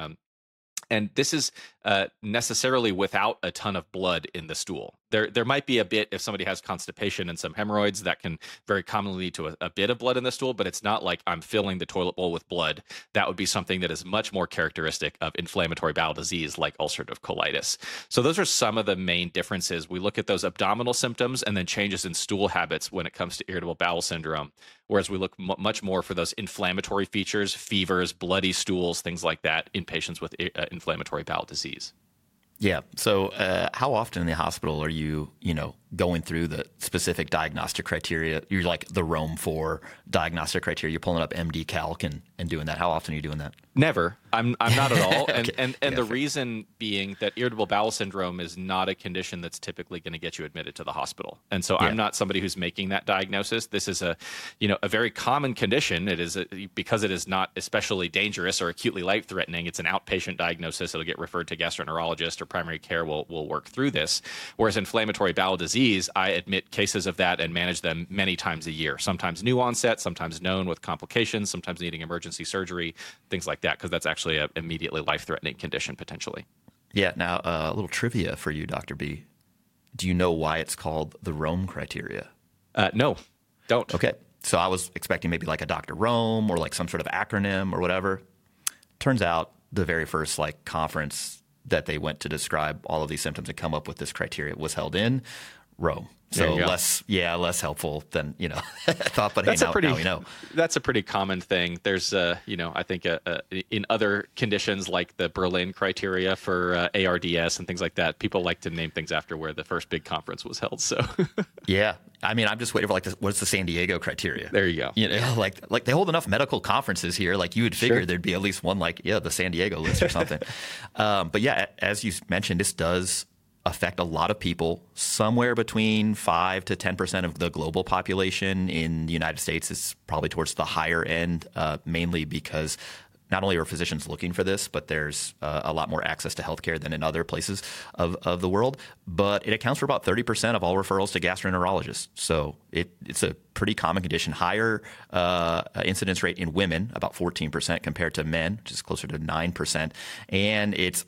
And this is necessarily without a ton of blood in the stool. There might be a bit if somebody has constipation and some hemorrhoids that can very commonly lead to a bit of blood in the stool, but it's not like I'm filling the toilet bowl with blood. That would be something that is much more characteristic of inflammatory bowel disease like ulcerative colitis. So those are some of the main differences. We look at those abdominal symptoms and then changes in stool habits when it comes to irritable bowel syndrome, whereas we look much more for those inflammatory features, fevers, bloody stools, things like that in patients with inflammatory bowel disease. Yeah. So how often in the hospital are you, going through the specific diagnostic criteria? You're like the Rome 4 diagnostic criteria. You're pulling up MD Calc and doing that. How often are you doing that? Never. I'm not at all. Okay. And the reason being that irritable bowel syndrome is not a condition that's typically going to get you admitted to the hospital. And so I'm not somebody who's making that diagnosis. This is a very common condition. It is because it is not especially dangerous or acutely life-threatening. It's an outpatient diagnosis. It'll get referred to gastroenterologist, or primary care will work through this. Whereas inflammatory bowel disease, I admit cases of that and manage them many times a year, sometimes new onset, sometimes known with complications, sometimes needing emergency surgery, things like that, because that's actually an immediately life-threatening condition potentially. Yeah. Now, a little trivia for you, Dr. B. Do you know why it's called the Rome criteria? No, don't. Okay. So I was expecting maybe like a Dr. Rome or like some sort of acronym or whatever. Turns out the very first conference that they went to describe all of these symptoms and come up with this criteria was held in Rome. So less helpful than, I thought, but now we know. That's a pretty common thing. There's, I think in other conditions like the Berlin criteria for ARDS and things like that, people like to name things after where the first big conference was held. So yeah, I mean, I'm just waiting for what's the San Diego criteria? There you go. Like they hold enough medical conferences here. Like you would figure there'd be at least one, the San Diego list or something. But yeah, as you mentioned, this does affect a lot of people. Somewhere between 5 to 10% of the global population in the United States is probably towards the higher end, mainly because not only are physicians looking for this, but there's a lot more access to healthcare than in other places of the world. But it accounts for about 30% of all referrals to gastroenterologists. So it's a pretty common condition. Higher incidence rate in women, about 14% compared to men, which is closer to 9%. And it's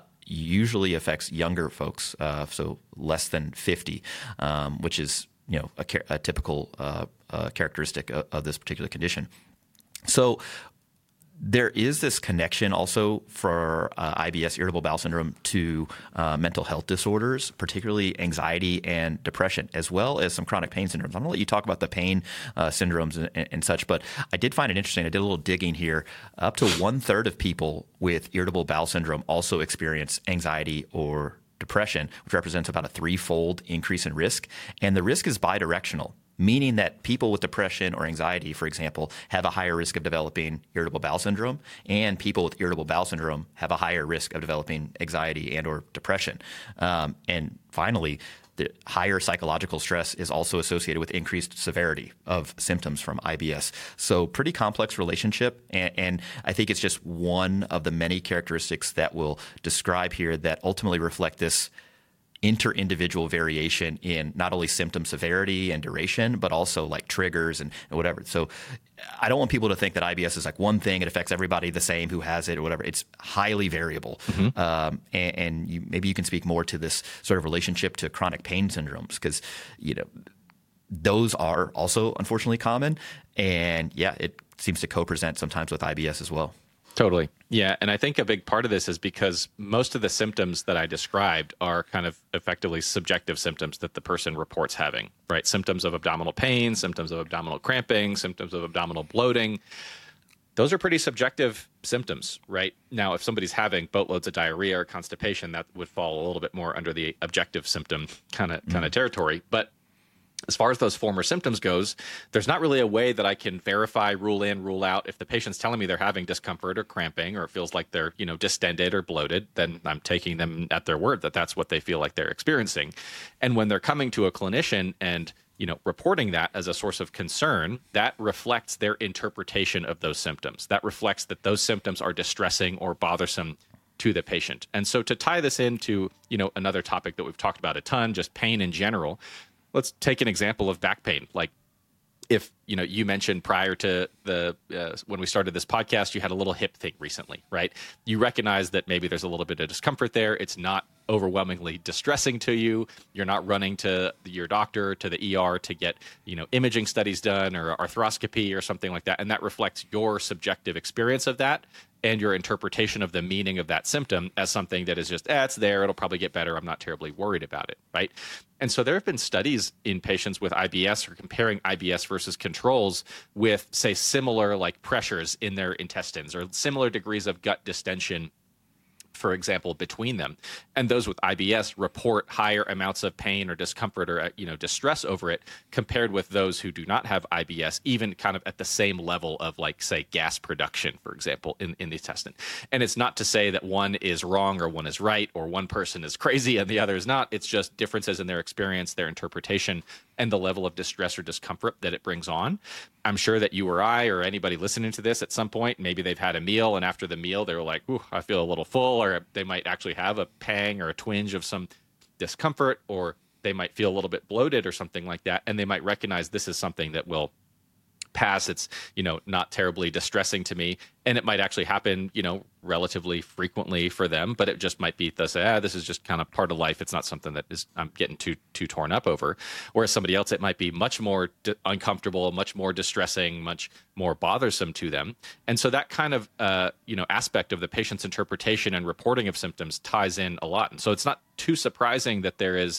usually affects younger folks, so less than 50, which is a typical characteristic of this particular condition. So there is this connection also for IBS, irritable bowel syndrome, to mental health disorders, particularly anxiety and depression, as well as some chronic pain syndromes. I'm going to let you talk about the pain syndromes and such, but I did find it interesting. I did a little digging here. Up to 1/3 of people with irritable bowel syndrome also experience anxiety or depression, which represents about a 3-fold increase in risk. And the risk is bidirectional, meaning that people with depression or anxiety, for example, have a higher risk of developing irritable bowel syndrome, and people with irritable bowel syndrome have a higher risk of developing anxiety and or depression. And finally, the higher psychological stress is also associated with increased severity of symptoms from IBS. So pretty complex relationship, and I think it's just one of the many characteristics that we'll describe here that ultimately reflect this inter-individual variation in not only symptom severity and duration, but also like triggers and whatever. So I don't want people to think that IBS is like one thing, it affects everybody the same who has it or whatever. It's highly variable. And maybe you can speak more to this sort of relationship to chronic pain syndromes, because, those are also unfortunately common. And yeah, it seems to co-present sometimes with IBS as well. Totally. Yeah. And I think a big part of this is because most of the symptoms that I described are kind of effectively subjective symptoms that the person reports having, right? Symptoms of abdominal pain, symptoms of abdominal cramping, symptoms of abdominal bloating. Those are pretty subjective symptoms, right? Now, if somebody's having boatloads of diarrhea or constipation, that would fall a little bit more under the objective symptom kind of territory. But as far as those former symptoms goes, there's not really a way that I can verify, rule in, rule out. If the patient's telling me they're having discomfort or cramping, or it feels like they're, distended or bloated, then I'm taking them at their word that that's what they feel like they're experiencing. And when they're coming to a clinician and, reporting that as a source of concern, that reflects their interpretation of those symptoms. That reflects that those symptoms are distressing or bothersome to the patient. And so to tie this into, another topic that we've talked about a ton, just pain in general, let's take an example of back pain. Like if, you mentioned prior to when we started this podcast, you had a little hip thing recently, right? You recognize that maybe there's a little bit of discomfort there. It's not overwhelmingly distressing to you. You're not running to your doctor, to the ER to get, imaging studies done or arthroscopy or something like that. And that reflects your subjective experience of that and your interpretation of the meaning of that symptom as something that is just, it's there, it'll probably get better, I'm not terribly worried about it, right? And so there have been studies in patients with IBS or comparing IBS versus controls with, say, similar like pressures in their intestines or similar degrees of gut distension, for example, between them. And those with IBS report higher amounts of pain or discomfort or, distress over it compared with those who do not have IBS, even kind of at the same level of like, say, gas production, for example, in the intestine. And it's not to say that one is wrong or one is right or one person is crazy and the other is not. It's just differences in their experience, their interpretation, and the level of distress or discomfort that it brings on. I'm sure that you or I or anybody listening to this at some point, maybe they've had a meal and after the meal, they were like, ooh, I feel a little full, or they might actually have a pang or a twinge of some discomfort, or they might feel a little bit bloated or something like that. And they might recognize this is something that will pass. It's, not terribly distressing to me. And it might actually happen, relatively frequently for them, but it just might be this is just kind of part of life. It's not something that I'm getting too torn up over. Whereas somebody else, it might be much more uncomfortable, much more distressing, much more bothersome to them. And so that kind of, aspect of the patient's interpretation and reporting of symptoms ties in a lot. And so it's not too surprising that there is,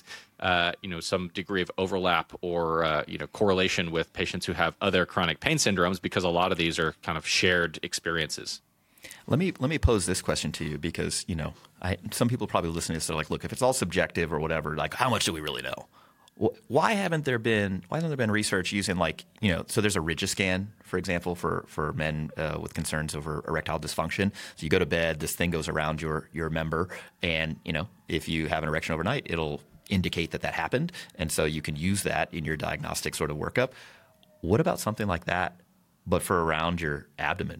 some degree of overlap or, correlation with patients who have other chronic pain syndromes, because a lot of these are kind of shared experiences. Let me pose this question to you, because some people probably listening to this are like, look, if it's all subjective or whatever, like how much do we really know? Why hasn't there been research using so there's a Rigiscan, for example, for men with concerns over erectile dysfunction. So you go to bed, this thing goes around your member, and if you have an erection overnight, it'll indicate that happened, and so you can use that in your diagnostic sort of workup. What about something like that, but for around your abdomen?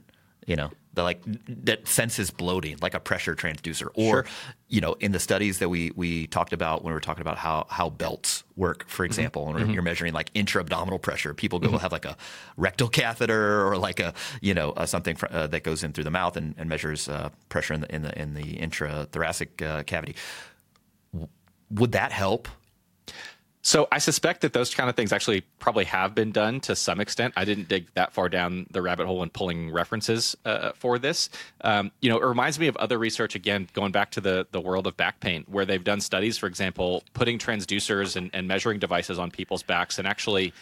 That senses bloating, like a pressure transducer, or sure. In the studies that we talked about when we were talking about how belts work, for example, when you're measuring like intra-abdominal pressure, people go have like a rectal catheter or like a something that goes in through the mouth and measures pressure in the intrathoracic cavity. Would that help? So I suspect that those kind of things actually probably have been done to some extent. I didn't dig that far down the rabbit hole in pulling references for this. It reminds me of other research, again, going back to the world of back pain, where they've done studies, for example, putting transducers and measuring devices on people's backs and actually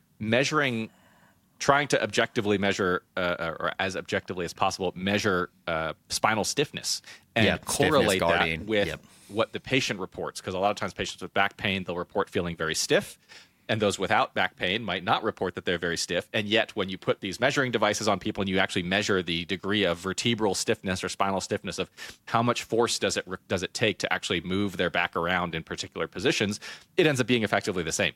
trying to objectively measure, or as objectively as possible, measure spinal stiffness and correlate that with what the patient reports. Because a lot of times patients with back pain, they'll report feeling very stiff. And those without back pain might not report that they're very stiff. And yet when you put these measuring devices on people and you actually measure the degree of vertebral stiffness or spinal stiffness, of how much force does it take to actually move their back around in particular positions, it ends up being effectively the same.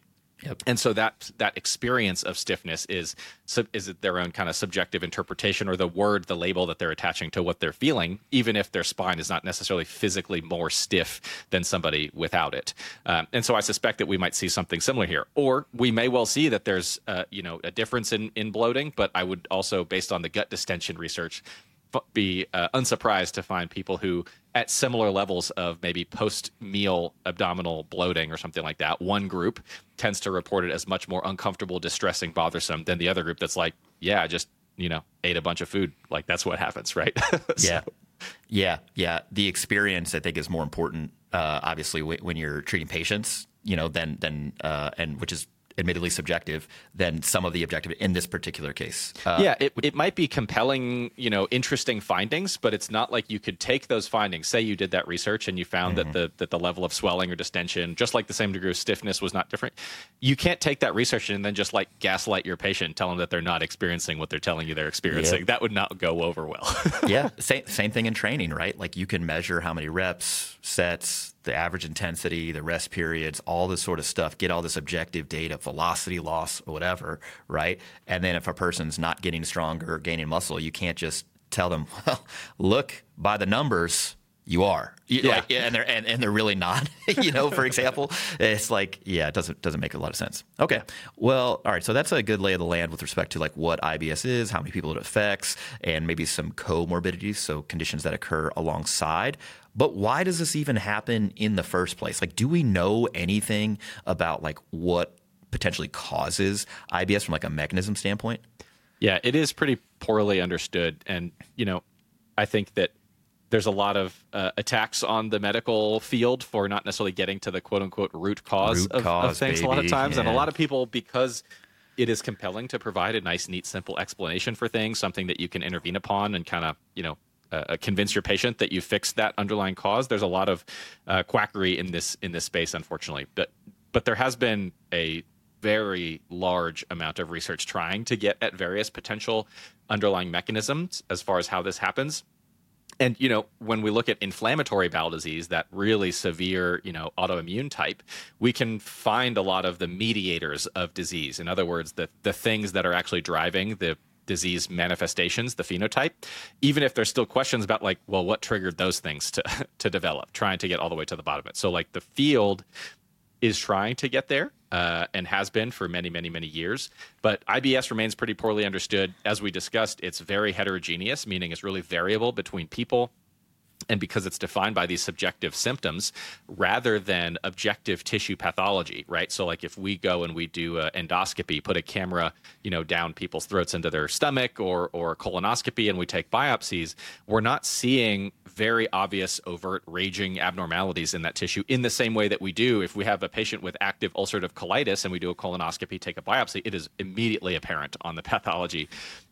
Yep. And so that experience of stiffness is their own kind of subjective interpretation, or the label that they're attaching to what they're feeling, even if their spine is not necessarily physically more stiff than somebody without it. And so I suspect that we might see something similar here, or we may well see that there's a difference in bloating. But I would also, based on the gut distension research, be unsurprised to find people who, at similar levels of maybe post-meal abdominal bloating or something like that, one group tends to report it as much more uncomfortable, distressing, bothersome than the other group that's like, yeah, I just, ate a bunch of food. Like, that's what happens, right? So. Yeah. The experience, I think, is more important, obviously, when you're treating patients, than and which is admittedly subjective, than some of the objective in this particular case. It might be compelling, interesting findings, but it's not like you could take those findings. Say you did that research and you found that the level of swelling or distension, just like the same degree of stiffness, was not different. You can't take that research and then just like gaslight your patient and tell them that they're not experiencing what they're telling you they're experiencing. Yeah. That would not go over well. Yeah, same thing in training, right? Like, you can measure how many reps, sets, the average intensity, the rest periods, all this sort of stuff, get all this objective data, velocity loss or whatever, right? And then if a person's not getting stronger or gaining muscle, you can't just tell them, well, look, by the numbers, you are. And they're really not, for example. It's like, it doesn't make a lot of sense. Okay. Well, all right. So that's a good lay of the land with respect to like what IBS is, how many people it affects, and maybe some comorbidities, so conditions that occur alongside. But why does this even happen in the first place? Like, do we know anything about like what potentially causes IBS from like a mechanism standpoint? Yeah, it is pretty poorly understood. And, I think that there's a lot of attacks on the medical field for not necessarily getting to the quote unquote root cause of things, baby. A lot of times. Yeah. And a lot of people, because it is compelling to provide a nice, neat, simple explanation for things, something that you can intervene upon and kind of, convince your patient that you fixed that underlying cause. There's a lot of quackery in this space, unfortunately. But there has been a very large amount of research trying to get at various potential underlying mechanisms as far as how this happens. And, when we look at inflammatory bowel disease, that really severe, autoimmune type, we can find a lot of the mediators of disease. In other words, the things that are actually driving the disease manifestations, the phenotype, even if there's still questions about like, well, what triggered those things to develop, trying to get all the way to the bottom of it. So like the field is trying to get there and has been for many, many, many years. But IBS remains pretty poorly understood. As we discussed, it's very heterogeneous, meaning it's really variable between people. And because it's defined by these subjective symptoms rather than objective tissue pathology, right? So like if we go and we do an endoscopy, put a camera, down people's throats into their stomach or colonoscopy, and we take biopsies, we're not seeing very obvious, overt, raging abnormalities in that tissue in the same way that we do if we have a patient with active ulcerative colitis and we do a colonoscopy, take a biopsy, it is immediately apparent on the pathology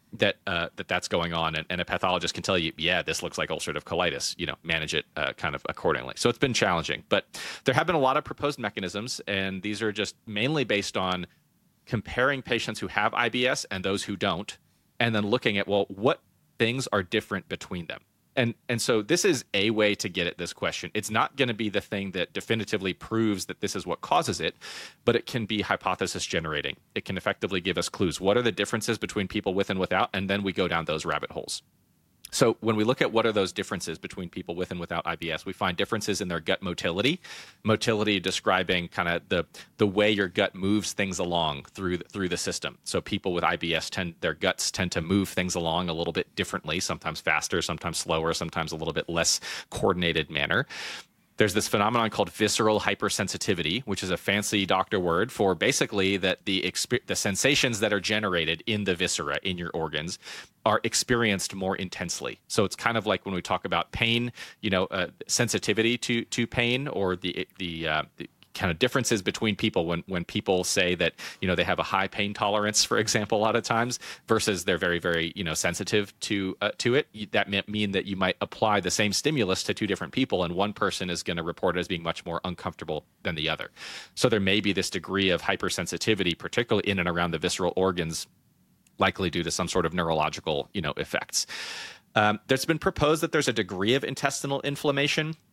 that's going on, and a pathologist can tell you, yeah, this looks like ulcerative colitis, manage it kind of accordingly. So it's been challenging, but there have been a lot of proposed mechanisms, and these are just mainly based on comparing patients who have IBS and those who don't, and then looking at, well, what things are different between them. And so this is a way to get at this question. It's not going to be the thing that definitively proves that this is what causes it, but it can be hypothesis generating. It can effectively give us clues. What are the differences between people with and without? And then we go down those rabbit holes. So when we look at what are those differences between people with and without IBS, we find differences in their gut motility. Motility describing kind of the way your gut moves things along through the system. So people with IBS their guts tend to move things along a little bit differently, sometimes faster, sometimes slower, sometimes a little bit less coordinated manner. There's this phenomenon called visceral hypersensitivity, which is a fancy doctor word for basically that the sensations that are generated in the viscera, in your organs, are experienced more intensely. So it's kind of like when we talk about pain, sensitivity to pain, or the kind of differences between people when people say that, they have a high pain tolerance, for example, a lot of times, versus they're very, very, sensitive to it. That might mean that you might apply the same stimulus to two different people, and one person is going to report it as being much more uncomfortable than the other. So there may be this degree of hypersensitivity, particularly in and around the visceral organs, likely due to some sort of neurological, effects. There's been proposed that there's a degree of intestinal inflammation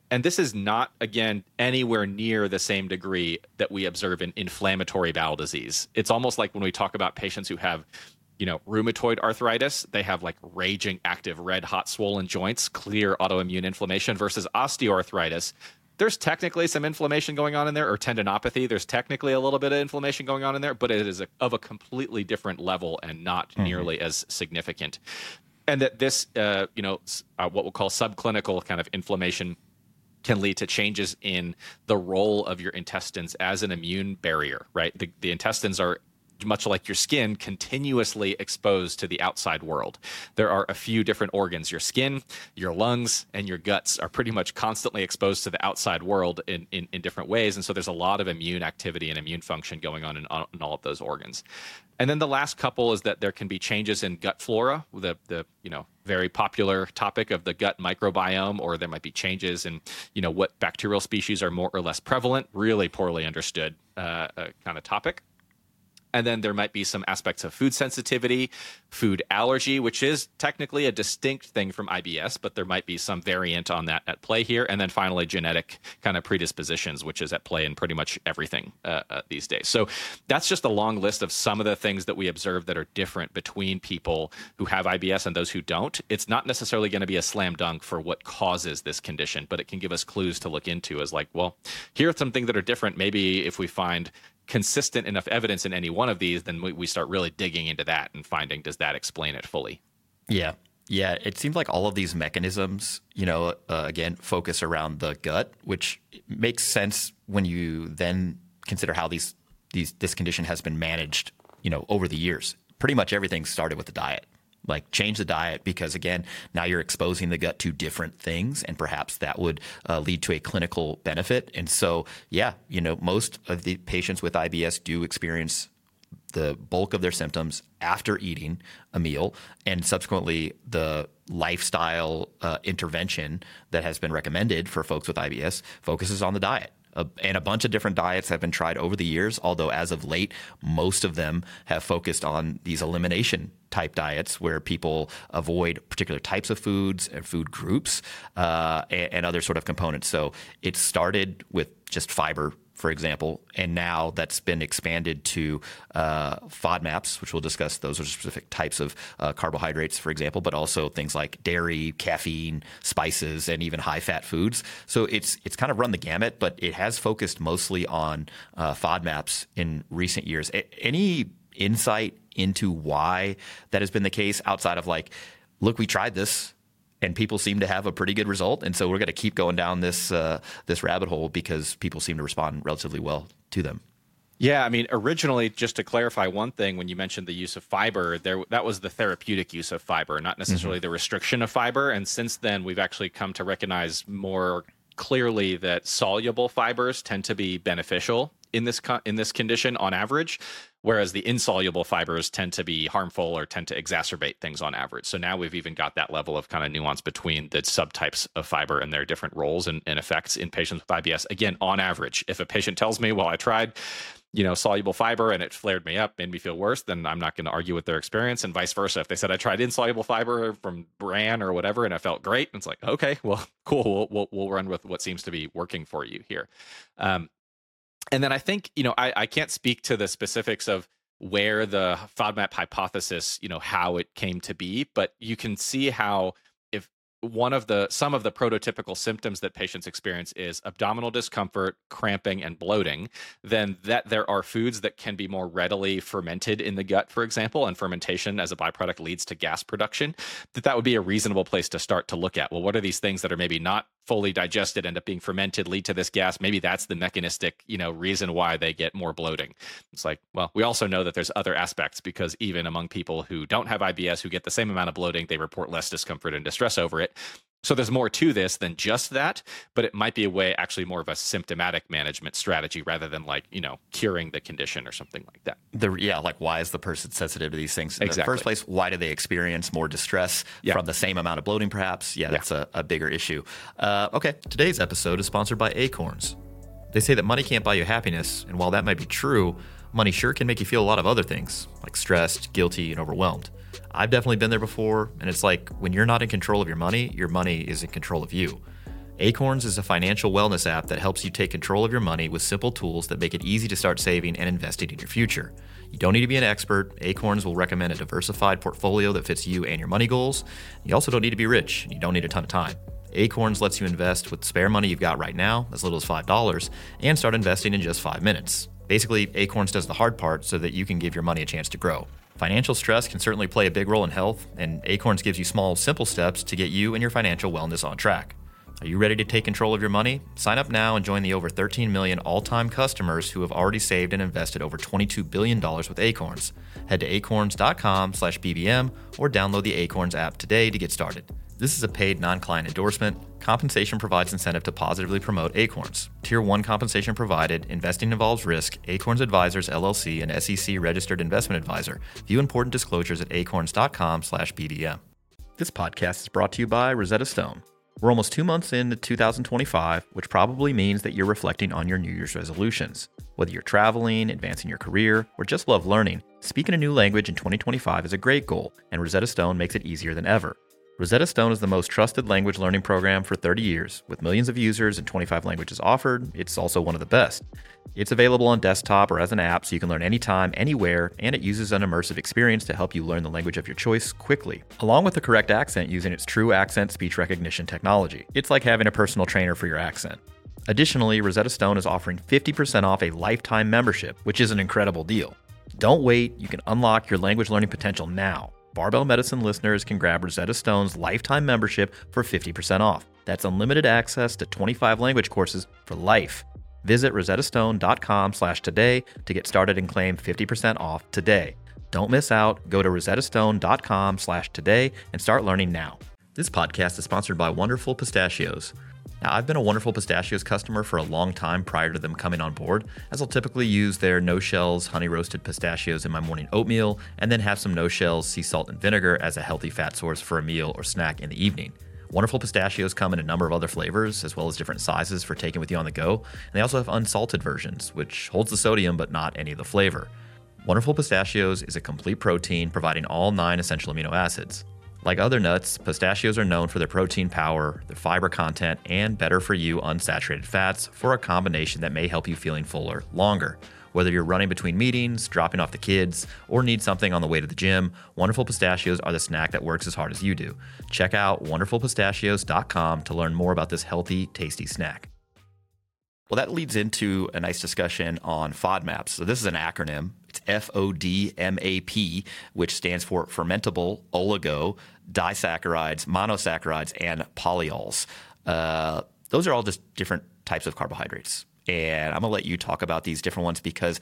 And this is not, again, anywhere near the same degree that we observe in inflammatory bowel disease. It's almost like when we talk about patients who have, rheumatoid arthritis, they have like raging, active, red, hot, swollen joints, clear autoimmune inflammation, versus osteoarthritis. There's technically some inflammation going on in there, or tendinopathy. There's technically a little bit of inflammation going on in there, but it is of a completely different level and not nearly as significant. And that this, what we'll call subclinical kind of inflammation can lead to changes in the role of your intestines as an immune barrier, right? The intestines are, much like your skin, continuously exposed to the outside world. There are a few different organs. Your skin, your lungs, and your guts are pretty much constantly exposed to the outside world in different ways. And so there's a lot of immune activity and immune function going on in all of those organs. And then the last couple is that there can be changes in gut flora, the very popular topic of the gut microbiome, or there might be changes in, what bacterial species are more or less prevalent, really poorly understood kind of topic. And then there might be some aspects of food sensitivity, food allergy, which is technically a distinct thing from IBS, but there might be some variant on that at play here. And then finally, genetic kind of predispositions, which is at play in pretty much everything these days. So that's just a long list of some of the things that we observe that are different between people who have IBS and those who don't. It's not necessarily going to be a slam dunk for what causes this condition, but it can give us clues to look into as like, well, here are some things that are different. Maybe if we find consistent enough evidence in any one of these, then we start really digging into that and finding, does that explain it fully? Yeah. It seems like all of these mechanisms, again, focus around the gut, which makes sense when you then consider how this condition has been managed, over the years. Pretty much everything started with the diet. Like, change the diet because, again, now you're exposing the gut to different things, and perhaps that would lead to a clinical benefit. And so, most of the patients with IBS do experience the bulk of their symptoms after eating a meal, and subsequently the lifestyle intervention that has been recommended for folks with IBS focuses on the diet. And a bunch of different diets have been tried over the years, although as of late, most of them have focused on these elimination type diets where people avoid particular types of foods and food groups and other sort of components. So it started with just fiber, for example, and now that's been expanded to FODMAPs, which we'll discuss. Those are specific types of carbohydrates, for example, but also things like dairy, caffeine, spices, and even high-fat foods. So it's kind of run the gamut, but it has focused mostly on FODMAPs in recent years. Any insight into why that has been the case outside of like, look, we tried this and people seem to have a pretty good result, and so we're going to keep going down this rabbit hole because people seem to respond relatively well to them? Yeah, I mean, originally, just to clarify one thing, when you mentioned the use of fiber, that was the therapeutic use of fiber, not necessarily the restriction of fiber. And since then, we've actually come to recognize more clearly that soluble fibers tend to be beneficial in this condition on average, whereas the insoluble fibers tend to be harmful or tend to exacerbate things on average. So now we've even got that level of kind of nuance between the subtypes of fiber and their different roles and effects in patients with IBS. Again, on average, if a patient tells me, well, I tried soluble fiber and it flared me up, made me feel worse, then I'm not going to argue with their experience, and vice versa. If they said I tried insoluble fiber from bran or whatever and I felt great, it's like, okay, well, cool, we'll run with what seems to be working for you here. And then I think, I can't speak to the specifics of where the FODMAP hypothesis, how it came to be, but you can see how if some of the prototypical symptoms that patients experience is abdominal discomfort, cramping, and bloating, then that there are foods that can be more readily fermented in the gut, for example, and fermentation as a byproduct leads to gas production, that would be a reasonable place to start to look at. Well, what are these things that are maybe not fully digested, end up being fermented, lead to this gas? Maybe that's the mechanistic, reason why they get more bloating. It's like, well, we also know that there's other aspects, because even among people who don't have IBS, who get the same amount of bloating, they report less discomfort and distress over it. So there's more to this than just that, but it might be a way, actually more of a symptomatic management strategy rather than like, curing the condition or something like that. Like, why is the person sensitive to these things in Exactly. the first place? Why do they experience more distress from the same amount of bloating, perhaps? That's a bigger issue. Okay, today's episode is sponsored by Acorns. They say that money can't buy you happiness, and while that might be true, money sure can make you feel a lot of other things, like stressed, guilty, and overwhelmed. I've definitely been there before, and it's like when you're not in control of your money is in control of you. Acorns is a financial wellness app that helps you take control of your money with simple tools that make it easy to start saving and investing in your future. You don't need to be an expert. Acorns will recommend a diversified portfolio that fits you and your money goals. You also don't need to be rich, and you don't need a ton of time. Acorns lets you invest with spare money you've got right now, as little as $5, and start investing in just 5 minutes. Basically, Acorns does the hard part so that you can give your money a chance to grow. Financial stress can certainly play a big role in health, and Acorns gives you small, simple steps to get you and your financial wellness on track. Are you ready to take control of your money? Sign up now and join the over 13 million all-time customers who have already saved and invested over $22 billion with Acorns. Head to acorns.com/BBM or download the Acorns app today to get started. This is a paid non-client endorsement. Compensation provides incentive to positively promote Acorns. Tier 1 compensation provided. Investing involves risk. Acorns Advisors, LLC, an SEC registered investment advisor. View important disclosures at acorns.com/BBM. This podcast is brought to you by Rosetta Stone. We're almost 2 months into 2025, which probably means that you're reflecting on your New Year's resolutions. Whether you're traveling, advancing your career, or just love learning, speaking a new language in 2025 is a great goal, and Rosetta Stone makes it easier than ever. Rosetta Stone is the most trusted language learning program for 30 years. With millions of users and 25 languages offered, it's also one of the best. It's available on desktop or as an app so you can learn anytime, anywhere, and it uses an immersive experience to help you learn the language of your choice quickly, along with the correct accent using its true accent speech recognition technology. It's like having a personal trainer for your accent. Additionally, Rosetta Stone is offering 50% off a lifetime membership, which is an incredible deal. Don't wait, you can unlock your language learning potential now. Barbell Medicine listeners can grab Rosetta Stone's lifetime membership for 50% off. That's unlimited access to 25 language courses for life. Visit rosettastone.com/today to get started and claim 50% off today. Don't miss out. Go to rosettastone.com/today and start learning now. This podcast is sponsored by Wonderful Pistachios. Now, I've been a Wonderful Pistachios customer for a long time prior to them coming on board, as I'll typically use their no-shells honey roasted pistachios in my morning oatmeal, and then have some no-shells sea salt and vinegar as a healthy fat source for a meal or snack in the evening. Wonderful Pistachios come in a number of other flavors, as well as different sizes for taking with you on the go, and they also have unsalted versions, which holds the sodium but not any of the flavor. Wonderful Pistachios is a complete protein, providing all 9 essential amino acids. Like other nuts, pistachios are known for their protein power, their fiber content, and better-for-you unsaturated fats for a combination that may help you feeling fuller longer. Whether you're running between meetings, dropping off the kids, or need something on the way to the gym, Wonderful Pistachios are the snack that works as hard as you do. Check out wonderfulpistachios.com to learn more about this healthy, tasty snack. Well, that leads into a nice discussion on FODMAPs. So this is an acronym. It's FODMAP, which stands for fermentable oligo disaccharides, monosaccharides, and polyols. Those are all just different types of carbohydrates. And I'm going to let you talk about these different ones because,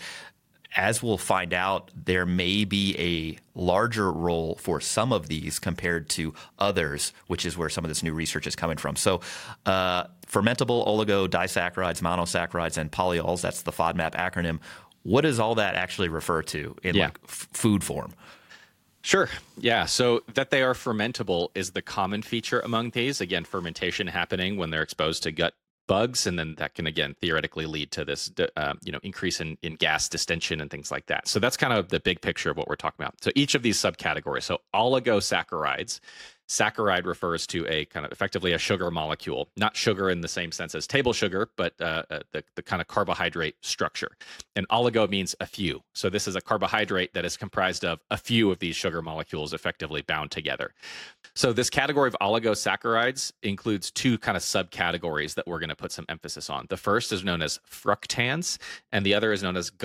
as we'll find out, there may be a larger role for some of these compared to others, which is where some of this new research is coming from. So fermentable oligo disaccharides, monosaccharides, and polyols, that's the FODMAP acronym. What does all that actually refer to in food form? Sure. Yeah. So that they are fermentable is the common feature among these. Again, fermentation happening when they're exposed to gut bugs, and then that can, again, theoretically lead to this increase in gas distension and things like that. So that's kind of the big picture of what we're talking about. So each of these subcategories. So oligosaccharides. Saccharide refers to a kind of effectively a sugar molecule, not sugar in the same sense as table sugar, but the kind of carbohydrate structure. And oligo means a few. So this is a carbohydrate that is comprised of a few of these sugar molecules effectively bound together. So this category of oligosaccharides includes 2 kind of subcategories that we're going to put some emphasis on. The first is known as fructans, and the other is known as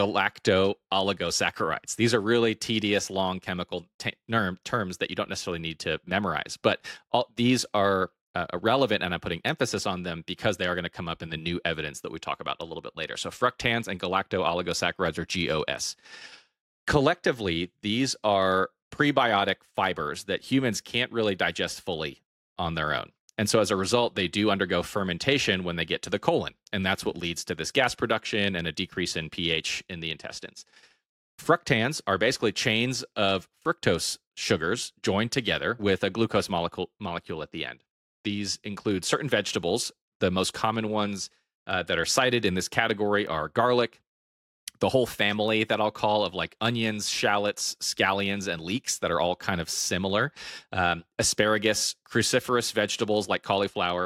galacto-oligosaccharides. These are really tedious, long chemical terms that you don't necessarily need to memorize. But these are relevant, and I'm putting emphasis on them because they are going to come up in the new evidence that we talk about a little bit later. So fructans and galacto-oligosaccharides, or GOS. Collectively, these are prebiotic fibers that humans can't really digest fully on their own. And so as a result, they do undergo fermentation when they get to the colon. And that's what leads to this gas production and a decrease in pH in the intestines. Fructans are basically chains of fructose sugars joined together with a glucose molecule at the end. These include certain vegetables. The most common ones that are cited in this category are garlic, the whole family that I'll call of like onions, shallots, scallions, and leeks that are all kind of similar. Asparagus, cruciferous vegetables like cauliflower,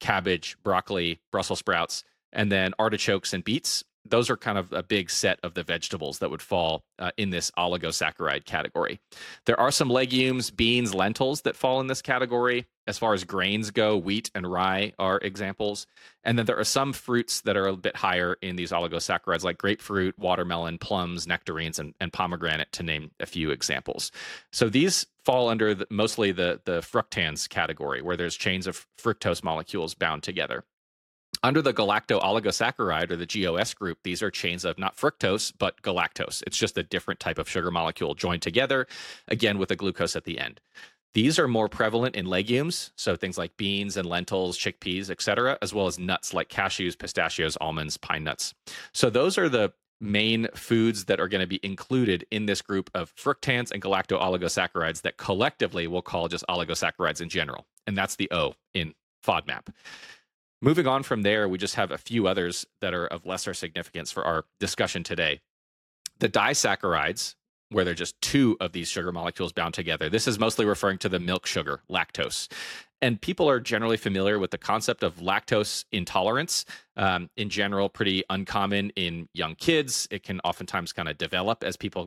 cabbage, broccoli, Brussels sprouts, and then artichokes and beets. Those are kind of a big set of the vegetables that would fall in this oligosaccharide category. There are some legumes, beans, lentils that fall in this category. As far as grains go, wheat and rye are examples. And then there are some fruits that are a bit higher in these oligosaccharides, like grapefruit, watermelon, plums, nectarines, and pomegranate, to name a few examples. So these fall under mostly the fructans category, where there's chains of fructose molecules bound together. Under the galacto-oligosaccharide, or the GOS group, these are chains of not fructose, but galactose. It's just a different type of sugar molecule joined together, again, with a glucose at the end. These are more prevalent in legumes, so things like beans and lentils, chickpeas, etc., as well as nuts like cashews, pistachios, almonds, pine nuts. So those are the main foods that are going to be included in this group of fructans and galacto-oligosaccharides that collectively we'll call just oligosaccharides in general. And that's the O in FODMAP. Moving on from there, we just have a few others that are of lesser significance for our discussion today. The disaccharides, where they're just two of these sugar molecules bound together. This is mostly referring to the milk sugar, lactose. And people are generally familiar with the concept of lactose intolerance. In general, pretty uncommon in young kids. It can oftentimes kind of develop as people,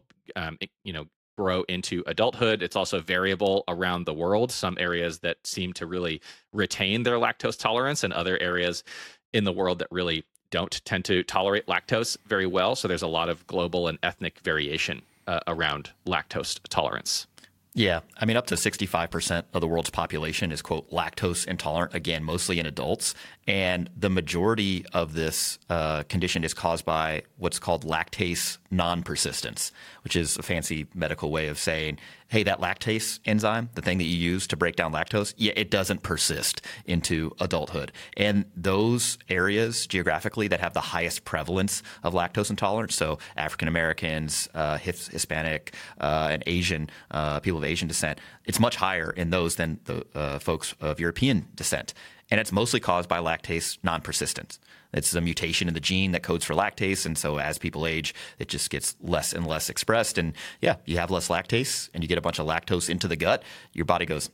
grow into adulthood. It's also variable around the world. Some areas that seem to really retain their lactose tolerance, and other areas in the world that really don't tend to tolerate lactose very well. So there's a lot of global and ethnic variation around lactose tolerance. Yeah. I mean, up to 65% of the world's population is, quote, lactose intolerant, again, mostly in adults. And the majority of this condition is caused by what's called lactase non-persistence, which is a fancy medical way of saying, hey, that lactase enzyme, the thing that you use to break down lactose, it doesn't persist into adulthood. And those areas geographically that have the highest prevalence of lactose intolerance, so African Americans, Hispanic, and Asian, people of Asian descent, it's much higher in those than the folks of European descent. And it's mostly caused by lactase non-persistence. It's a mutation in the gene that codes for lactase, and so as people age, it just gets less and less expressed. And yeah, you have less lactase, and you get a bunch of lactose into the gut. Your body goes,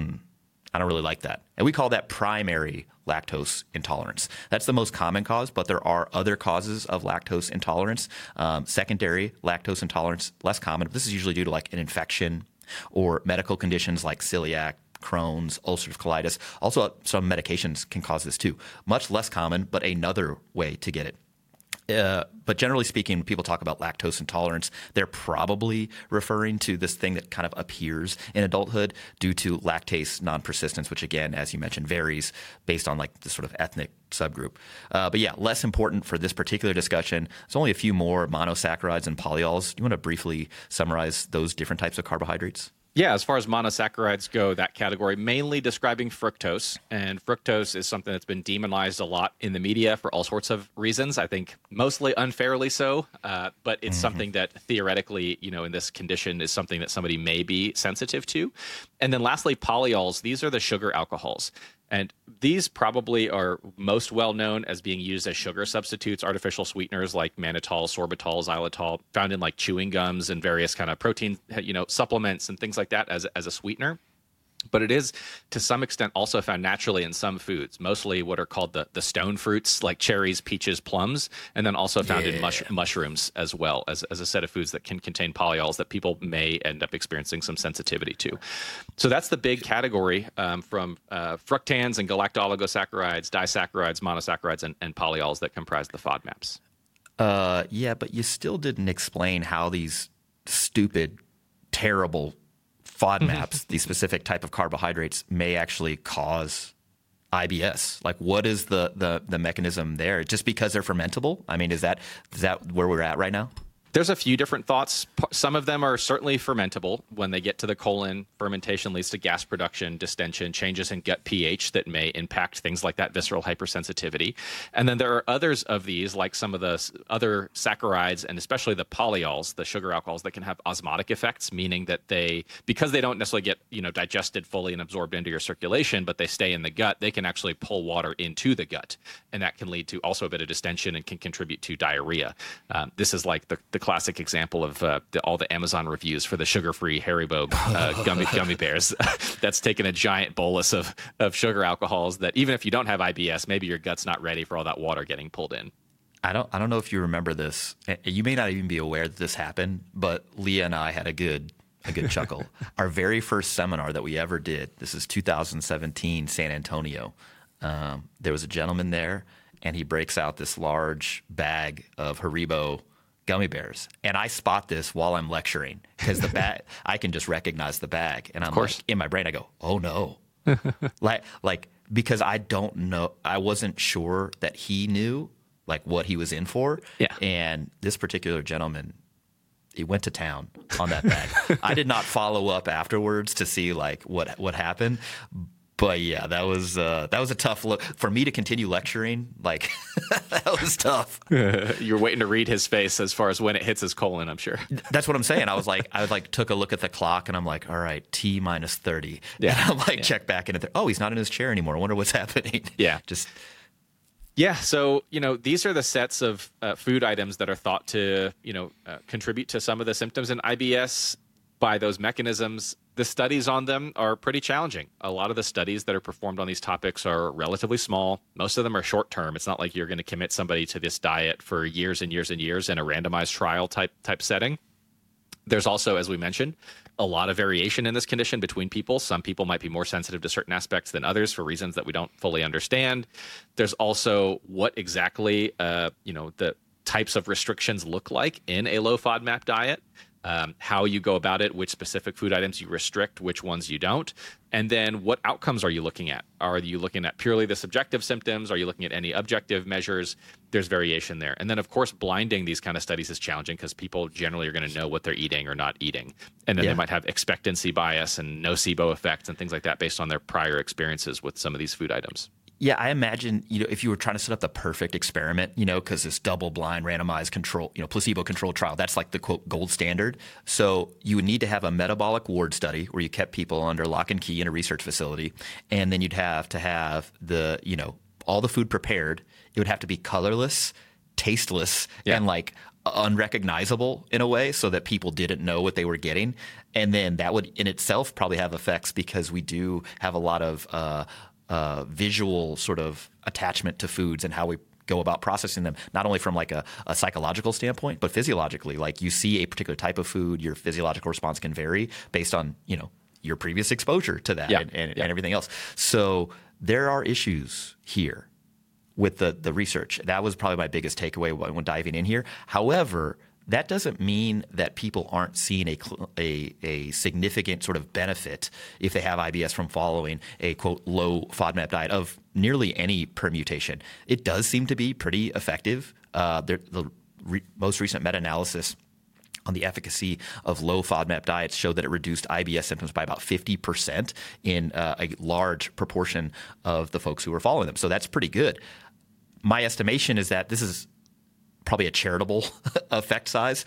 I don't really like that. And we call that primary lactose intolerance. That's the most common cause, but there are other causes of lactose intolerance. Secondary lactose intolerance, less common. This is usually due to like an infection or medical conditions like celiac, Crohn's, ulcerative colitis. Also, some medications can cause this too. Much less common, but another way to get it. But generally speaking, when people talk about lactose intolerance, they're probably referring to this thing that kind of appears in adulthood due to lactase non-persistence, which again, as you mentioned, varies based on like the sort of ethnic subgroup. But yeah, less important for this particular discussion. There's only a few more monosaccharides and polyols. You want to briefly summarize those different types of carbohydrates? Yeah, as far as monosaccharides go, that category, mainly describing fructose. And fructose is something that's been demonized a lot in the media for all sorts of reasons. I think mostly unfairly so, but it's something that theoretically, in this condition is something that somebody may be sensitive to. And then lastly, polyols. These are the sugar alcohols. And these probably are most well known as being used as sugar substitutes, artificial sweeteners like mannitol, sorbitol, xylitol, found in like chewing gums and various kind of protein, supplements and things like that as a sweetener. But it is, to some extent, also found naturally in some foods, mostly what are called the stone fruits, like cherries, peaches, plums, and then also found in mushrooms as well, as a set of foods that can contain polyols that people may end up experiencing some sensitivity to. So that's the big category from fructans and galacto-oligosaccharides, disaccharides, monosaccharides, and polyols that comprise the FODMAPs. Yeah, but you still didn't explain how these stupid, terrible FODMAPs, these specific type of carbohydrates, may actually cause IBS. Like, what is the mechanism there? Just because they're fermentable? I mean, is that where we're at right now? There's a few different thoughts. Some of them are certainly fermentable. When they get to the colon, fermentation leads to gas production, distension, changes in gut pH that may impact things like that visceral hypersensitivity. And then there are others of these, like some of the other saccharides, and especially the polyols, the sugar alcohols, that can have osmotic effects, meaning that because they don't necessarily get digested fully and absorbed into your circulation, but they stay in the gut, they can actually pull water into the gut. And that can lead to also a bit of distension and can contribute to diarrhea. This is like the classic example of all the Amazon reviews for the sugar-free Haribo gummy bears. That's taken a giant bolus of sugar alcohols that even if you don't have IBS, maybe your gut's not ready for all that water getting pulled in. I don't know if you remember this. You may not even be aware that this happened, but Leah and I had a good chuckle. Our very first seminar that we ever did, this is 2017, San Antonio. There was a gentleman there, and he breaks out this large bag of Haribo gummy bears. And I spot this while I'm lecturing because the bag, I can just recognize the bag. And I'm like, in my brain, I go, oh no. like, because I don't know, I wasn't sure that he knew like what he was in for. Yeah. And this particular gentleman, he went to town on that bag. I did not follow up afterwards to see like what happened. But yeah, that was a tough look for me to continue lecturing. Like that was tough. You're waiting to read his face as far as when it hits his colon, I'm sure. That's what I'm saying. I took a look at the clock and I'm like, all right, T minus 30. Yeah. And I'm like, check back in. Oh, he's not in his chair anymore. I wonder what's happening. Yeah. Yeah, so, these are the sets of food items that are thought to, contribute to some of the symptoms in IBS by those mechanisms. The studies on them are pretty challenging. A lot of the studies that are performed on these topics are relatively small. Most of them are short term. It's not like you're going to commit somebody to this diet for years and years and years in a randomized trial type setting. There's also, as we mentioned, a lot of variation in this condition between people. Some people might be more sensitive to certain aspects than others for reasons that we don't fully understand. There's also what exactly, the types of restrictions look like in a low FODMAP diet, how you go about it, which specific food items you restrict, which ones you don't. And then what outcomes are you looking at? Are you looking at purely the subjective symptoms? Are you looking at any objective measures? There's variation there. And then, of course, blinding these kind of studies is challenging because people generally are going to know what they're eating or not eating. And then they might have expectancy bias and nocebo effects and things like that based on their prior experiences with some of these food items. Yeah, I imagine, if you were trying to set up the perfect experiment, because this double-blind, randomized control, placebo-controlled trial, that's like the, quote, gold standard. So you would need to have a metabolic ward study where you kept people under lock and key in a research facility, and then you'd have to have the, all the food prepared. It would have to be colorless, tasteless, and like unrecognizable in a way so that people didn't know what they were getting. And then that would in itself probably have effects because we do have a lot of visual sort of attachment to foods and how we go about processing them, not only from like a psychological standpoint, but physiologically. Like you see a particular type of food, your physiological response can vary based on, your previous exposure to that and everything else. So there are issues here with the research. That was probably my biggest takeaway when diving in here. However, that doesn't mean that people aren't seeing a significant sort of benefit if they have IBS from following a, quote, low FODMAP diet of nearly any permutation. It does seem to be pretty effective. The most recent meta-analysis on the efficacy of low FODMAP diets showed that it reduced IBS symptoms by about 50% in a large proportion of the folks who were following them. So that's pretty good. My estimation is that this is probably a charitable effect size,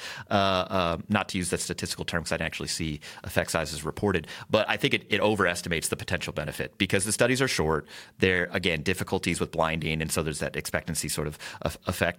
not to use that statistical term because I didn't actually see effect sizes reported, but I think it overestimates the potential benefit because the studies are short. There, again, difficulties with blinding, and so there's that expectancy sort of effect,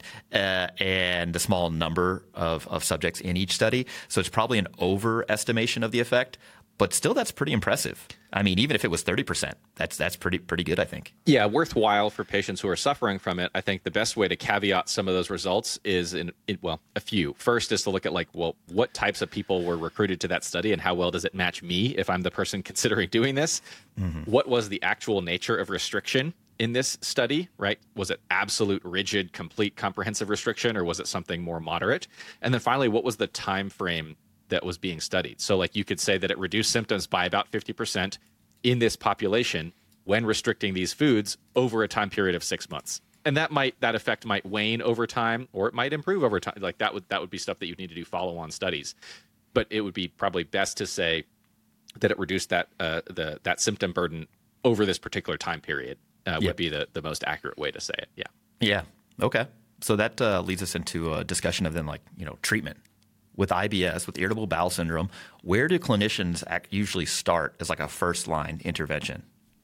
and the small number of subjects in each study. So it's probably an overestimation of the effect, but still that's pretty impressive. I mean, even if it was 30%, that's pretty good, I think. Yeah, worthwhile for patients who are suffering from it. I think the best way to caveat some of those results is a few. First is to look at what types of people were recruited to that study and how well does it match me if I'm the person considering doing this? Mm-hmm. What was the actual nature of restriction in this study, right? Was it absolute, rigid, complete, comprehensive restriction, or was it something more moderate? And then finally, what was the time frame that was being studied? So you could say that it reduced symptoms by about 50% in this population when restricting these foods over a time period of 6 months. And that effect might wane over time, or it might improve over time. Like that would be stuff that you'd need to do follow-on studies. But it would be probably best to say that it reduced that symptom burden over this particular time period would be the most accurate way to say it. Yeah. Yeah. Okay. So that leads us into a discussion of then treatment. With IBS, with irritable bowel syndrome, where do clinicians usually start as like a first-line intervention?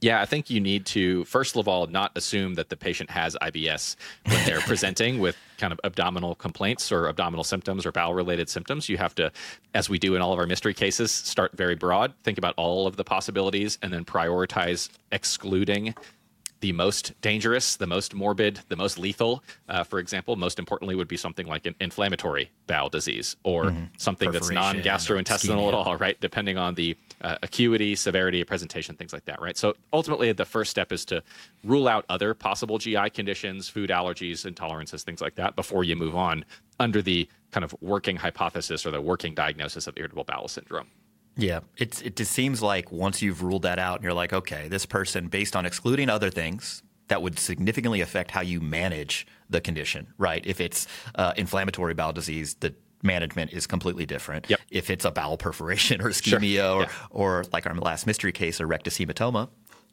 Yeah, I think you need to, first of all, not assume that the patient has IBS when they're presenting with kind of abdominal complaints or abdominal symptoms or bowel-related symptoms. You have to, as we do in all of our mystery cases, start very broad, think about all of the possibilities, and then prioritize excluding the most dangerous, the most morbid, the most lethal. For example, most importantly would be something like an inflammatory bowel disease or something that's non-gastrointestinal at all, right? Depending on the acuity, severity, presentation, things like that, right? So ultimately, the first step is to rule out other possible GI conditions, food allergies, intolerances, things like that, before you move on under the kind of working hypothesis or the working diagnosis of irritable bowel syndrome. Yeah, it just seems like once you've ruled that out and you're like, okay, this person, based on excluding other things that would significantly affect how you manage the condition, right? If it's inflammatory bowel disease, the management is completely different. Yep. If it's a bowel perforation or ischemia or like our last mystery case, a rectus hematoma,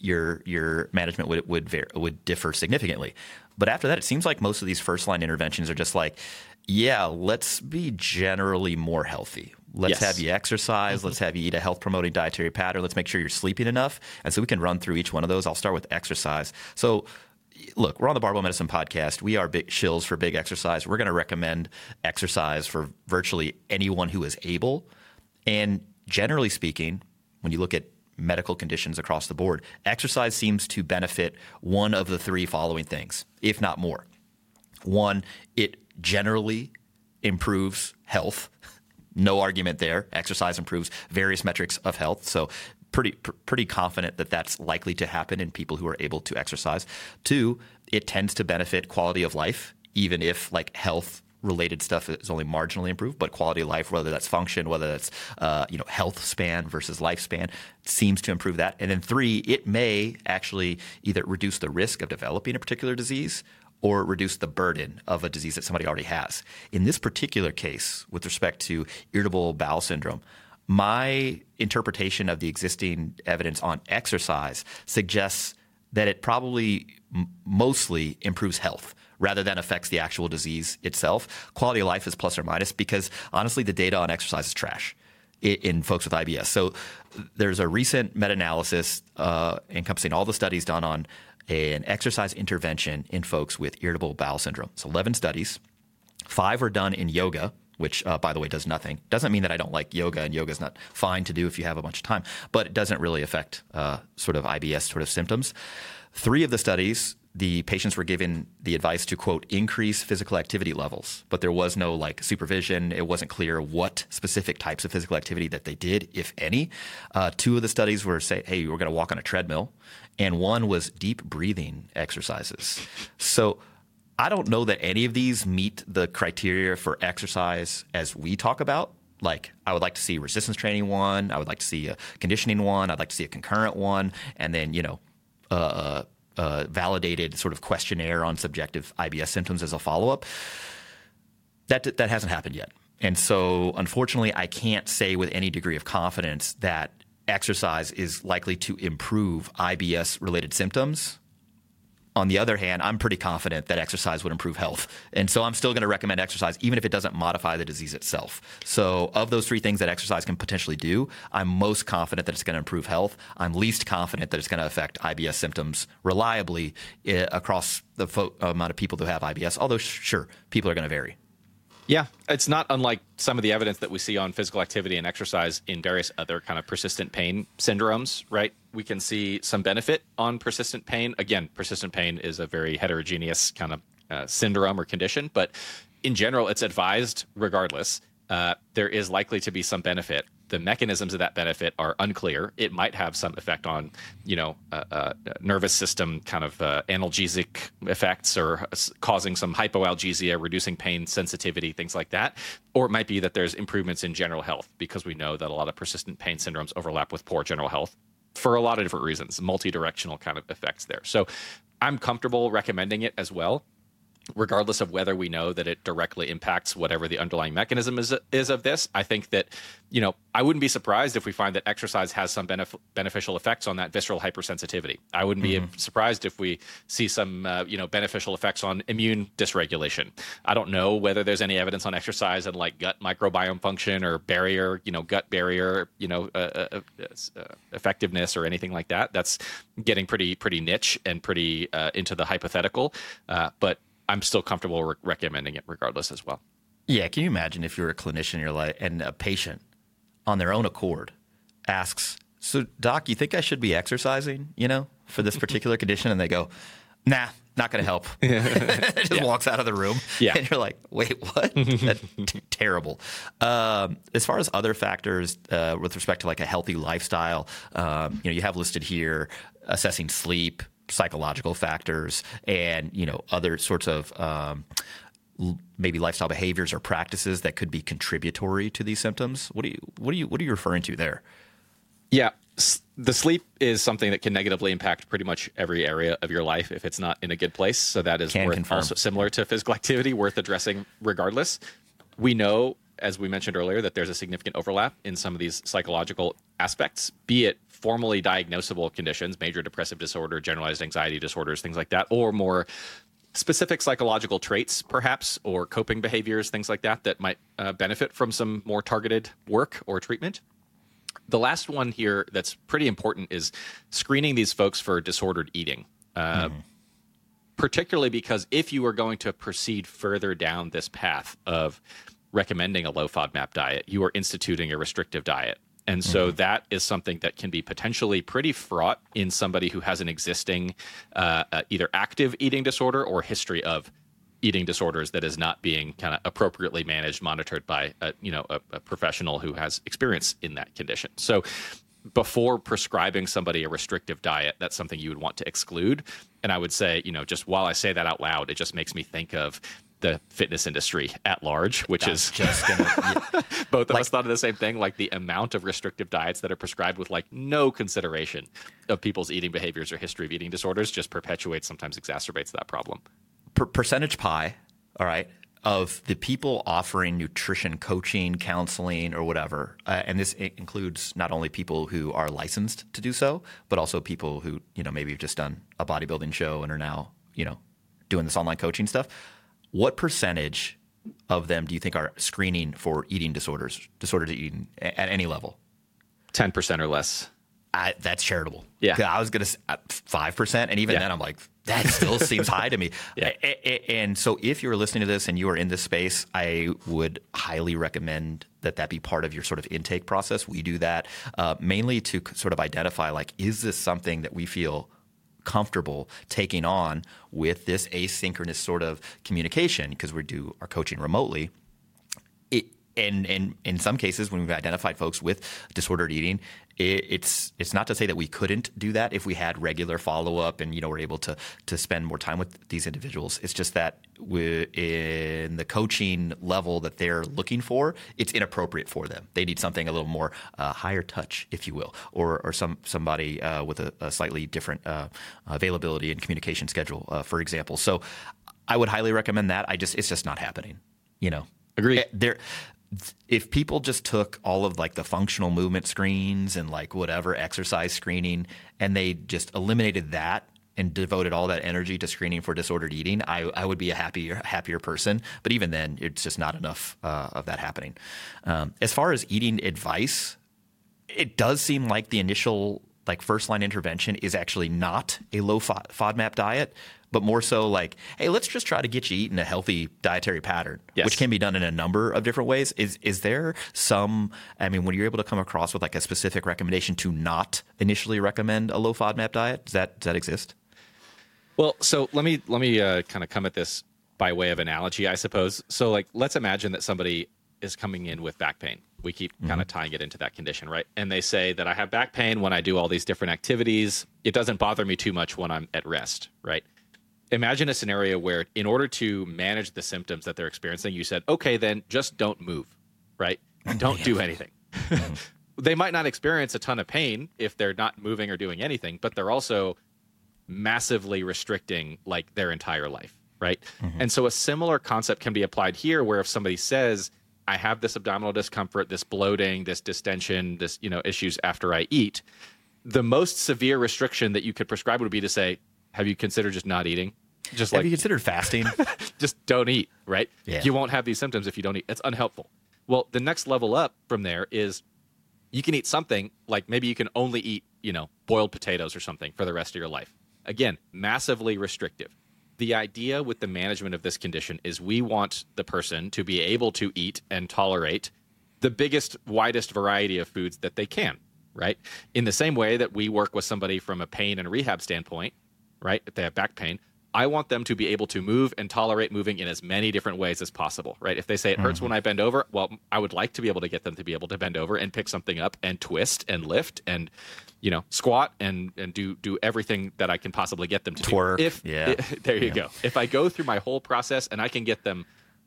your management would differ significantly. But after that, it seems like most of these first-line interventions are just like, yeah, let's be generally more healthy. Let's have you exercise. Let's have you eat a health-promoting dietary pattern. Let's make sure you're sleeping enough. And so we can run through each one of those. I'll start with exercise. So look, we're on the Barbell Medicine podcast. We are big shills for big exercise. We're going to recommend exercise for virtually anyone who is able. And generally speaking, when you look at medical conditions across the board, exercise seems to benefit one of the three following things, if not more. One, it generally improves health. No argument there. Exercise improves various metrics of health. So pretty confident that that's likely to happen in people who are able to exercise. Two, it tends to benefit quality of life, even if like health related stuff is only marginally improved, but quality of life, whether that's function, whether that's health span versus lifespan, seems to improve that. And then three, it may actually either reduce the risk of developing a particular disease or reduce the burden of a disease that somebody already has. In this particular case, with respect to irritable bowel syndrome, my interpretation of the existing evidence on exercise suggests that it probably mostly improves health rather than affects the actual disease itself. Quality of life is plus or minus because, honestly, the data on exercise is trash in folks with IBS. So there's a recent meta-analysis encompassing all the studies done on an exercise intervention in folks with irritable bowel syndrome. It's 11 studies. 5 are done in yoga, which, by the way, does nothing. Doesn't mean that I don't like yoga, and yoga is not fine to do if you have a bunch of time, but it doesn't really affect sort of IBS sort of symptoms. 3 of the studies, the patients were given the advice to, quote, increase physical activity levels, but there was no like supervision. It wasn't clear what specific types of physical activity that they did, if any. 2 of the studies were say, hey, we're going to walk on a treadmill, and 1 was deep breathing exercises. So I don't know that any of these meet the criteria for exercise as we talk about. Like, I would like to see resistance training one. I would like to see a conditioning one. I'd like to see a concurrent one. And then, validated sort of questionnaire on subjective IBS symptoms as a follow-up. That hasn't happened yet. And so, unfortunately, I can't say with any degree of confidence that exercise is likely to improve IBS-related symptoms. On the other hand, I'm pretty confident that exercise would improve health. And so I'm still going to recommend exercise, even if it doesn't modify the disease itself. So of those 3 things that exercise can potentially do, I'm most confident that it's going to improve health. I'm least confident that it's going to affect IBS symptoms reliably across the amount of people who have IBS, although sure, people are going to vary. Yeah, it's not unlike some of the evidence that we see on physical activity and exercise in various other kind of persistent pain syndromes, right? We can see some benefit on persistent pain. Again, persistent pain is a very heterogeneous kind of syndrome or condition, but in general, it's advised regardless. There is likely to be some benefit. The mechanisms of that benefit are unclear. It might have some effect on, nervous system kind of analgesic effects or causing some hypoalgesia, reducing pain sensitivity, things like that. Or it might be that there's improvements in general health because we know that a lot of persistent pain syndromes overlap with poor general health for a lot of different reasons, multi-directional kind of effects there. So I'm comfortable recommending it as well. regardless of whether we know that it directly impacts whatever the underlying mechanism is of this. I think that, I wouldn't be surprised if we find that exercise has some beneficial effects on that visceral hypersensitivity. I wouldn't be surprised if we see some, beneficial effects on immune dysregulation. I don't know whether there's any evidence on exercise and like gut microbiome function or barrier, gut barrier, effectiveness or anything like that. That's getting pretty niche and pretty into the hypothetical. But I'm still comfortable recommending it regardless as well. Yeah. Can you imagine if you're a clinician and a patient on their own accord asks, so doc, you think I should be exercising, for this particular condition? And they go, nah, not going to help. Just walks out of the room. Yeah. And you're like, wait, what? That's terrible. As far as other factors with respect to like a healthy lifestyle, you have listed here assessing sleep, psychological factors, and other sorts of maybe lifestyle behaviors or practices that could be contributory to these symptoms. What are you referring to there? Yeah, the sleep is something that can negatively impact pretty much every area of your life if it's not in a good place. So that is also similar to physical activity, worth addressing regardless. We know, as we mentioned earlier, that there's a significant overlap in some of these psychological aspects, be it formally diagnosable conditions, major depressive disorder, generalized anxiety disorders, things like that, or more specific psychological traits, perhaps, or coping behaviors, things like that, that might benefit from some more targeted work or treatment. The last one here that's pretty important is screening these folks for disordered eating, particularly because if you are going to proceed further down this path of recommending a low FODMAP diet, you are instituting a restrictive diet. And so that is something that can be potentially pretty fraught in somebody who has an existing either active eating disorder or history of eating disorders that is not being kind of appropriately managed, monitored by a professional who has experience in that condition. So before prescribing somebody a restrictive diet, that's something you would want to exclude. And I would say, just while I say that out loud, it just makes me think of the fitness industry at large, which is just both of us thought of the same thing, like the amount of restrictive diets that are prescribed with like no consideration of people's eating behaviors or history of eating disorders just perpetuates, sometimes exacerbates that problem. Percentage pie, all right, of the people offering nutrition coaching, counseling, or whatever, and this includes not only people who are licensed to do so, but also people who, maybe have just done a bodybuilding show and are now, doing this online coaching stuff. What percentage of them do you think are screening for eating disorders, disordered eating at any level? 10% or less. That's charitable. Yeah. I was going to say 5%. And even then I'm like, that still seems high to me. Yeah. And so if you're listening to this and you are in this space, I would highly recommend that be part of your sort of intake process. We do that mainly to sort of identify, like, is this something that we feel comfortable taking on with this asynchronous sort of communication, because we do our coaching remotely. And in some cases, when we've identified folks with disordered eating, it's not to say that we couldn't do that if we had regular follow-up and, we're able to spend more time with these individuals. It's just that in the coaching level that they're looking for, it's inappropriate for them. They need something a little more higher touch, if you will, or somebody with a slightly different availability and communication schedule, for example. So I would highly recommend that. It's just not happening, Agreed. If people just took all of like the functional movement screens and like whatever exercise screening, and they just eliminated that and devoted all that energy to screening for disordered eating, I would be a happier person. But even then, it's just not enough of that happening. As far as eating advice, it does seem like the initial first line intervention is actually not a low FODMAP diet, but more so like, hey, let's just try to get you eating a healthy dietary pattern, which can be done in a number of different ways. Is there some, when you're able to come across with like a specific recommendation to not initially recommend a low FODMAP diet, does that exist? Well, so let me kind of come at this by way of analogy, I suppose. So let's imagine that somebody is coming in with back pain. We keep kind of tying it into that condition, right? And they say that I have back pain when I do all these different activities. It doesn't bother me too much when I'm at rest, right? Imagine a scenario where in order to manage the symptoms that they're experiencing, you said, okay, then just don't move, right? Don't do anything. They might not experience a ton of pain if they're not moving or doing anything, but they're also massively restricting their entire life. right? And so a similar concept can be applied here, where if somebody says, I have this abdominal discomfort, this bloating, this distension, this, issues after I eat, the most severe restriction that you could prescribe would be to say, have you considered just not eating? Just Have you considered fasting? just don't eat, right? Yeah. You won't have these symptoms if you don't eat. It's unhelpful. Well, the next level up from there is you can eat something like maybe you can only eat, boiled potatoes or something for the rest of your life. Again, massively restrictive. The idea with the management of this condition is we want the person to be able to eat and tolerate the biggest, widest variety of foods that they can, right? In the same way that we work with somebody from a pain and rehab standpoint, right? If they have back pain, I want them to be able to move and tolerate moving in as many different ways as possible, right? If they say it hurts when I bend over, well, I would like to be able to get them to be able to bend over and pick something up and twist and lift and, squat and do everything that I can possibly get them to Twerk. do. There you go. If I go through my whole process and I can get them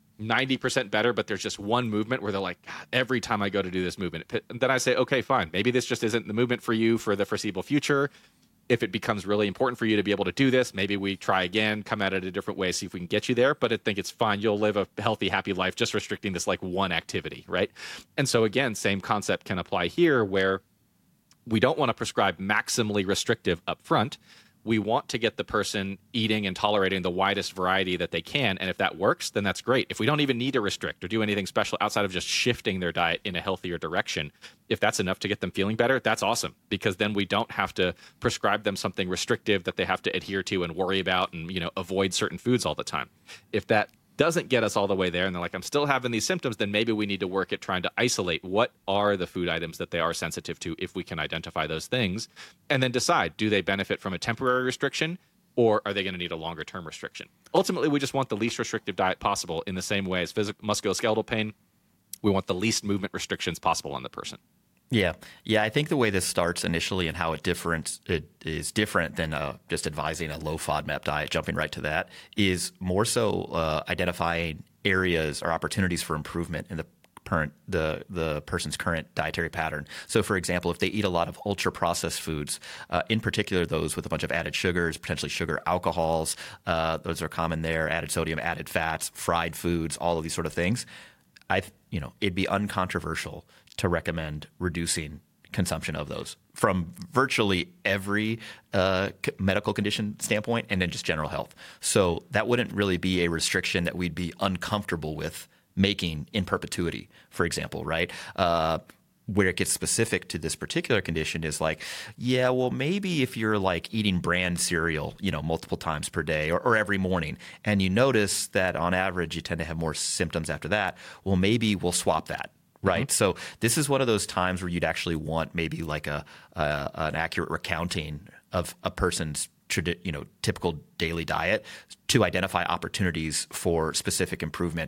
90% better, but there's just one movement where they're like, God, every time I go to do this movement, then I say, okay, fine. Maybe this just isn't the movement for you for the foreseeable future. If it becomes really important for you to be able to do this, maybe we try again, come at it a different way, see if we can get you there. But I think it's fine. You'll live a healthy, happy life just restricting this like one activity, right? And so again, same concept can apply here where we don't want to prescribe maximally restrictive up front. We want to get the person eating and tolerating the widest variety that they can. And if that works, then that's great. If we don't even need to restrict or do anything special outside of just shifting their diet in a healthier direction, if that's enough to get them feeling better, that's awesome. Because then we don't have to prescribe them something restrictive that they have to adhere to and worry about and, avoid certain foods all the time. If that doesn't get us all the way there and they're like, I'm still having these symptoms, then maybe we need to work at trying to isolate what are the food items that they are sensitive to if we can identify those things, and then decide, do they benefit from a temporary restriction or are they going to need a longer term restriction? Ultimately, we just want the least restrictive diet possible in the same way as musculoskeletal pain. We want the least movement restrictions possible on the person. Yeah. I think the way this starts initially and how it is different than just advising a low FODMAP diet, jumping right to that, is more so identifying areas or opportunities for improvement in the person's current dietary pattern. So, for example, if they eat a lot of ultra-processed foods, in particular those with a bunch of added sugars, potentially sugar alcohols, those are common there, added sodium, added fats, fried foods, all of these sort of things, it'd be uncontroversial to recommend reducing consumption of those from virtually every medical condition standpoint and then just general health. So that wouldn't really be a restriction that we'd be uncomfortable with making in perpetuity, for example, right? Where it gets specific to this particular condition is like, yeah, well, maybe if you're like eating bran cereal, multiple times per day or every morning, and you notice that on average you tend to have more symptoms after that, well, maybe we'll swap that. Right. So this is one of those times where you'd actually want maybe like an accurate recounting of a person's typical daily diet to identify opportunities for specific improvement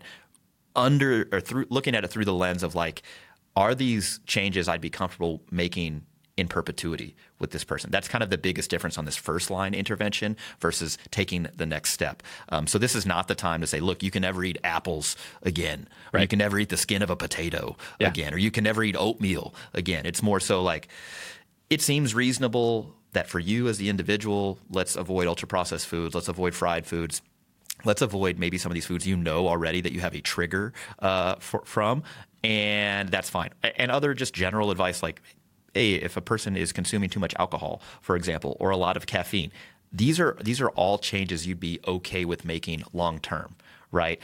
through looking at it through the lens of like, are these changes I'd be comfortable making in perpetuity with this person? That's kind of the biggest difference on this first line intervention versus taking the next step. So this is not the time to say, look, you can never eat apples again, or you can never eat the skin of a potato again, or you can never eat oatmeal again. It's more so like, it seems reasonable that for you as the individual, let's avoid ultra-processed foods, let's avoid fried foods. Let's avoid maybe some of these foods already that you have a trigger from, and that's fine. And other just general advice like, hey, if a person is consuming too much alcohol, for example, or a lot of caffeine, these are all changes you'd be okay with making long term, right?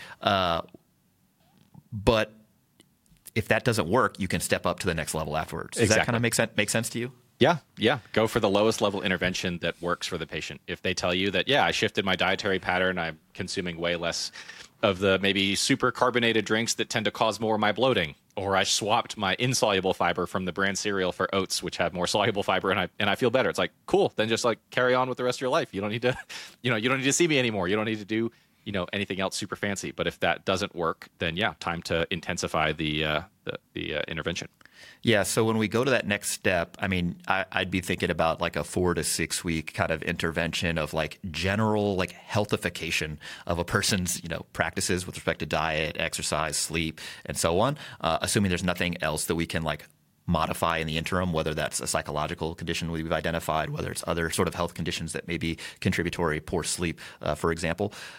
But if that doesn't work, you can step up to the next level afterwards. Does that kind of make sense to you? Yeah. Go for the lowest level intervention that works for the patient. If they tell you that, I shifted my dietary pattern, I'm consuming way less of the maybe super carbonated drinks that tend to cause more of my bloating, or I swapped my insoluble fiber from the bran cereal for oats, which have more soluble fiber, and I feel better. It's like, cool, then just like carry on with the rest of your life. You don't need to, you don't need to see me anymore. You don't need to do, anything else super fancy. But if that doesn't work, then time to intensify the intervention. Yeah. So when we go to that next step, I mean, I'd be thinking about like a 4 to 6 week kind of intervention of like general like healthification of a person's, practices with respect to diet, exercise, sleep, and so on, assuming there's nothing else that we can like modify in the interim, whether that's a psychological condition we've identified, whether it's other sort of health conditions that may be contributory, poor sleep, for example.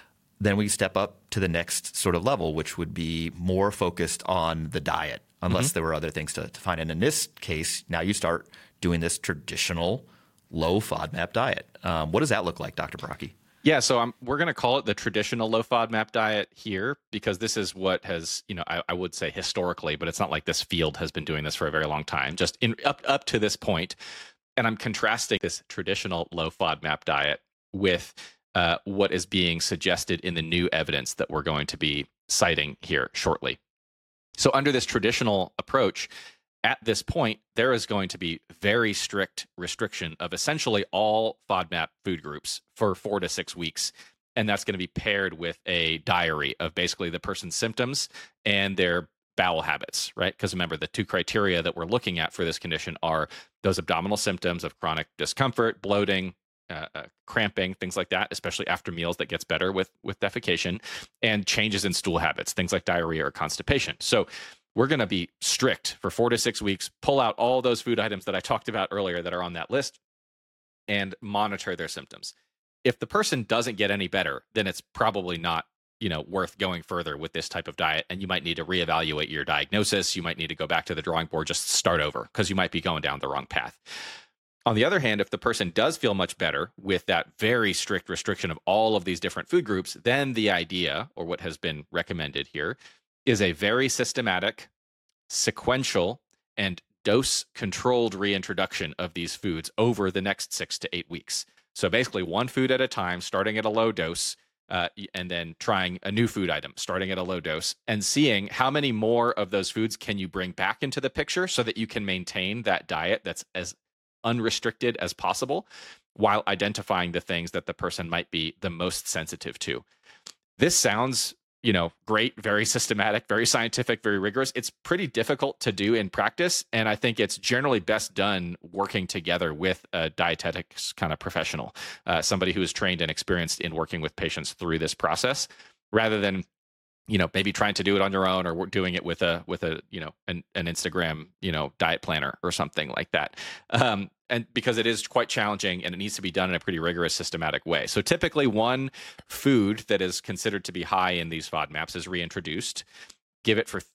then we step up to the next sort of level, which would be more focused on the diet, unless there were other things to find. And in this case, now you start doing this traditional low FODMAP diet. What does that look like, Dr. Baraki? Yeah, so we're going to call it the traditional low FODMAP diet here, because this is what has, I would say historically, but it's not like this field has been doing this for a very long time, just up to this point. And I'm contrasting this traditional low FODMAP diet with what is being suggested in the new evidence that we're going to be citing here shortly. So under this traditional approach, at this point, there is going to be very strict restriction of essentially all FODMAP food groups for 4 to 6 weeks. And that's going to be paired with a diary of basically the person's symptoms and their bowel habits, right? Because remember, the 2 criteria that we're looking at for this condition are those abdominal symptoms of chronic discomfort, bloating, cramping, things like that, especially after meals. That gets better with defecation, and changes in stool habits, things like diarrhea or constipation. So we're going to be strict for 4 to 6 weeks, pull out all those food items that I talked about earlier that are on that list, and monitor their symptoms. If the person doesn't get any better, then it's probably not, worth going further with this type of diet. And you might need to reevaluate your diagnosis. You might need to go back to the drawing board, just start over, because you might be going down the wrong path. On the other hand, if the person does feel much better with that very strict restriction of all of these different food groups, then the idea, or what has been recommended here, is a very systematic, sequential, and dose-controlled reintroduction of these foods over the next 6 to 8 weeks. So basically 1 food at a time, starting at a low dose, and then trying a new food item, starting at a low dose, and seeing how many more of those foods can you bring back into the picture so that you can maintain that diet that's as unrestricted as possible, while identifying the things that the person might be the most sensitive to. This sounds great, very systematic, very scientific, very rigorous. It's pretty difficult to do in practice. And I think it's generally best done working together with a dietetics kind of professional, somebody who is trained and experienced in working with patients through this process, rather than, maybe trying to do it on your own, or doing it with an Instagram, diet planner or something like that. And because it is quite challenging, and it needs to be done in a pretty rigorous, systematic way. So typically 1 food that is considered to be high in these FODMAPs is reintroduced. Give it for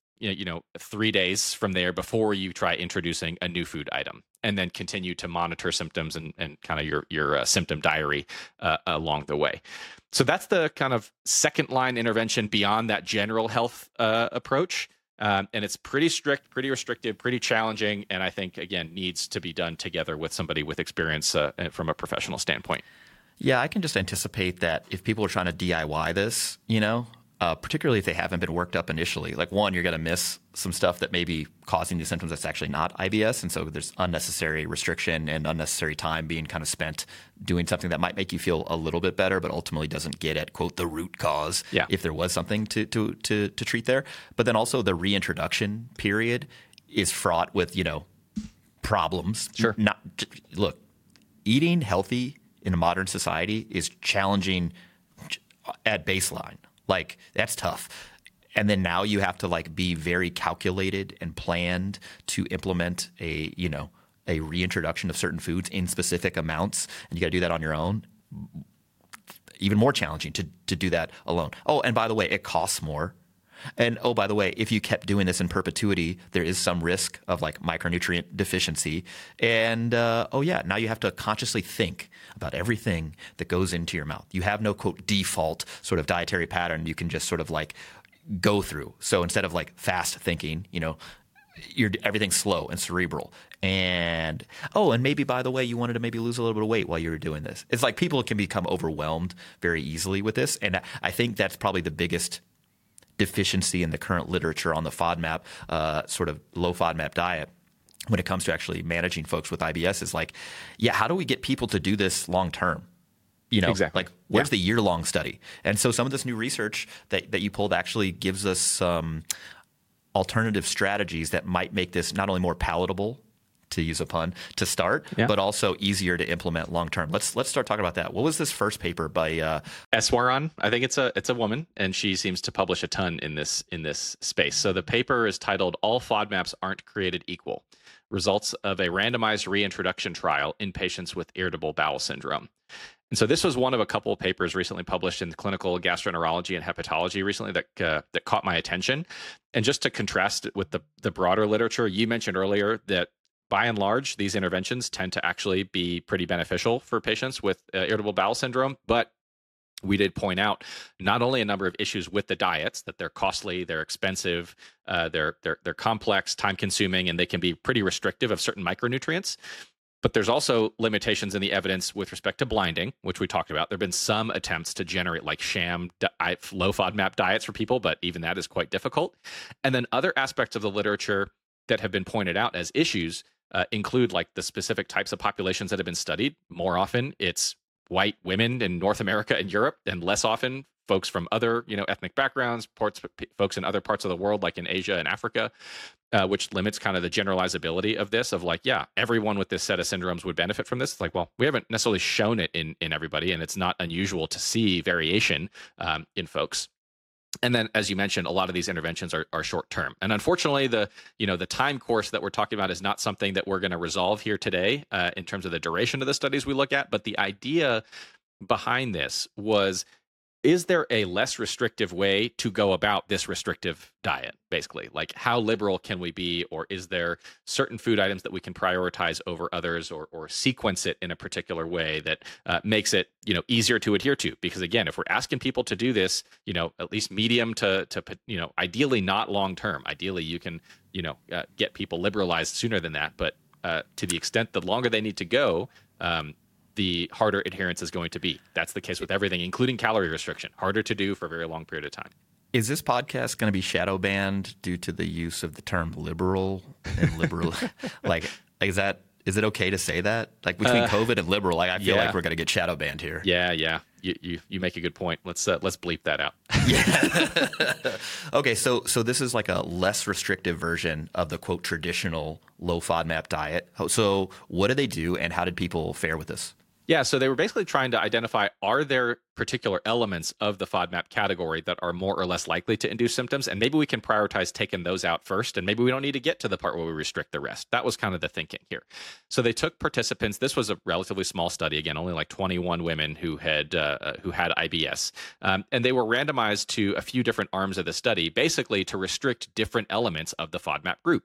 3 days from there before you try introducing a new food item, and then continue to monitor symptoms and kind of your symptom diary along the way. So that's the kind of second line intervention beyond that general health approach. And it's pretty strict, pretty restrictive, pretty challenging, and I think, again, needs to be done together with somebody with experience from a professional standpoint. Yeah, I can just anticipate that if people are trying to DIY this, particularly if they haven't been worked up initially, like, one, you're going to miss some stuff that may be causing the symptoms that's actually not IBS. And so there's unnecessary restriction and unnecessary time being kind of spent doing something that might make you feel a little bit better, but ultimately doesn't get at, quote, the root cause, if there was something to treat there. But then also the reintroduction period is fraught with, problems. Sure. Look, eating healthy in a modern society is challenging at baseline. Like, that's tough. And then now you have to be very calculated and planned to implement a reintroduction of certain foods in specific amounts. And you got to do that on your own. Even more challenging to do that alone. Oh, and by the way, it costs more. And oh, by the way, if you kept doing this in perpetuity, there is some risk of micronutrient deficiency. And now you have to consciously think about everything that goes into your mouth. You have no, quote, default sort of dietary pattern you can just sort of go through. So instead of fast thinking, everything's slow and cerebral. And maybe, by the way, you wanted to maybe lose a little bit of weight while you were doing this. It's like people can become overwhelmed very easily with this. And I think that's probably the biggest deficiency in the current literature on the FODMAP, sort of low FODMAP diet when it comes to actually managing folks with IBS is how do we get people to do this long term? Exactly. Where's the year-long study? And so some of this new research that you pulled actually gives us some alternative strategies that might make this not only more palatable to use a pun, to start, but also easier to implement long term. Let's start talking about that. What was this first paper by Eswaran? I think it's a woman, and she seems to publish a ton in this space. So the paper is titled "All FODMAPs Aren't Created Equal: Results of a Randomized Reintroduction Trial in Patients with Irritable Bowel Syndrome." And so this was one of a couple of papers recently published in Clinical Gastroenterology and Hepatology recently that caught my attention. And just to contrast it with the broader literature, you mentioned earlier that by and large, these interventions tend to actually be pretty beneficial for patients with irritable bowel syndrome. But we did point out not only a number of issues with the diets, that they're costly, they're expensive, they're complex, time-consuming, and they can be pretty restrictive of certain micronutrients. But there's also limitations in the evidence with respect to blinding, which we talked about. There have been some attempts to generate like sham low FODMAP diets for people, but even that is quite difficult. And then other aspects of the literature that have been pointed out as issues include like the specific types of populations that have been studied. More often, it's white women in North America and Europe, and less often folks from other ethnic backgrounds, folks in other parts of the world, like in Asia and Africa, which limits kind of the generalizability of this. Of like, yeah, everyone with this set of syndromes would benefit from this. It's like, well, we haven't necessarily shown it in everybody, and it's not unusual to see variation in folks. And then, as you mentioned, a lot of these interventions are short term. And unfortunately, the time course that we're talking about is not something that we're going to resolve here today in terms of the duration of the studies we look at. But the idea behind this was, is there a less restrictive way to go about this restrictive diet, basically? Like, how liberal can we be? Or is there certain food items that we can prioritize over others, or sequence it in a particular way that makes it easier to adhere to? Because again, if we're asking people to do this, at least medium to ideally not long term. Ideally, you can get people liberalized sooner than that. But to the extent the longer they need to go, the harder adherence is going to be. That's the case with everything, including calorie restriction. Harder to do for a very long period of time. Is this podcast going to be shadow banned due to the use of the term liberal and liberal? Is it okay to say that? Like between COVID and liberal, I feel like we're going to get shadow banned here. Yeah. You make a good point. Let's bleep that out. Yeah. Okay, so this is like a less restrictive version of the quote traditional low FODMAP diet. So what did they do, and how did people fare with this? Yeah, so they were basically trying to identify, are there particular elements of the FODMAP category that are more or less likely to induce symptoms? And maybe we can prioritize taking those out first, and maybe we don't need to get to the part where we restrict the rest. That was kind of the thinking here. So they took participants. This was a relatively small study, again, only like 21 women who had IBS. And they were randomized to a few different arms of the study, basically to restrict different elements of the FODMAP group.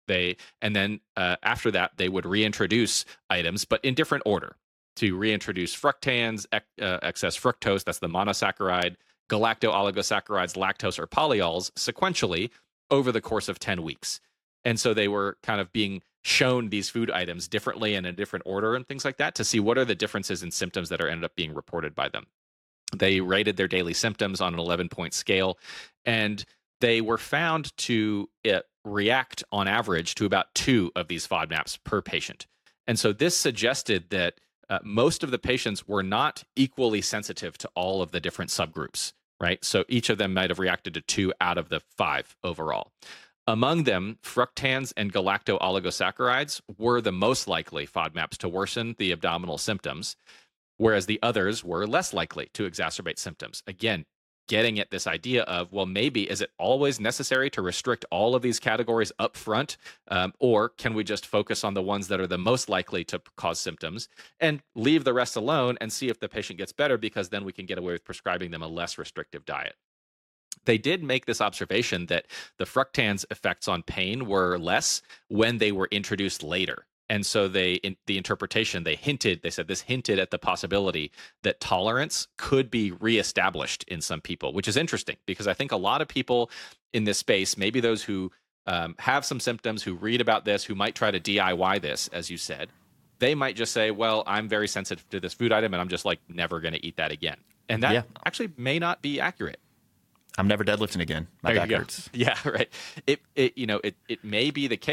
After that, they would reintroduce items, but in different order. To reintroduce fructans, excess fructose, that's the monosaccharide, galacto-oligosaccharides, lactose, or polyols sequentially over the course of 10 weeks. And so they were kind of being shown these food items differently and in a different order and things like that to see what are the differences in symptoms that ended up being reported by them. They rated their daily symptoms on an 11-point scale, and they were found to react on average to about 2 of these FODMAPs per patient. And so this suggested that most of the patients were not equally sensitive to all of the different subgroups, right? So each of them might have reacted to 2 out of the 5 overall. Among them, fructans and galacto-oligosaccharides were the most likely FODMAPs to worsen the abdominal symptoms, whereas the others were less likely to exacerbate symptoms. Again, getting at this idea of, well, maybe is it always necessary to restrict all of these categories up front, or can we just focus on the ones that are the most likely to cause symptoms and leave the rest alone and see if the patient gets better, because then we can get away with prescribing them a less restrictive diet. They did make this observation that the fructans effects on pain were less when they were introduced later. And so in the interpretation, they said this hinted at the possibility that tolerance could be reestablished in some people, which is interesting because I think a lot of people in this space, maybe those who have some symptoms, who read about this, who might try to DIY this, as you said, they might just say, well, I'm very sensitive to this food item and I'm just like never going to eat that again. And that actually may not be accurate. I'm never deadlifting again. My back hurts. Yeah, right. It may be the case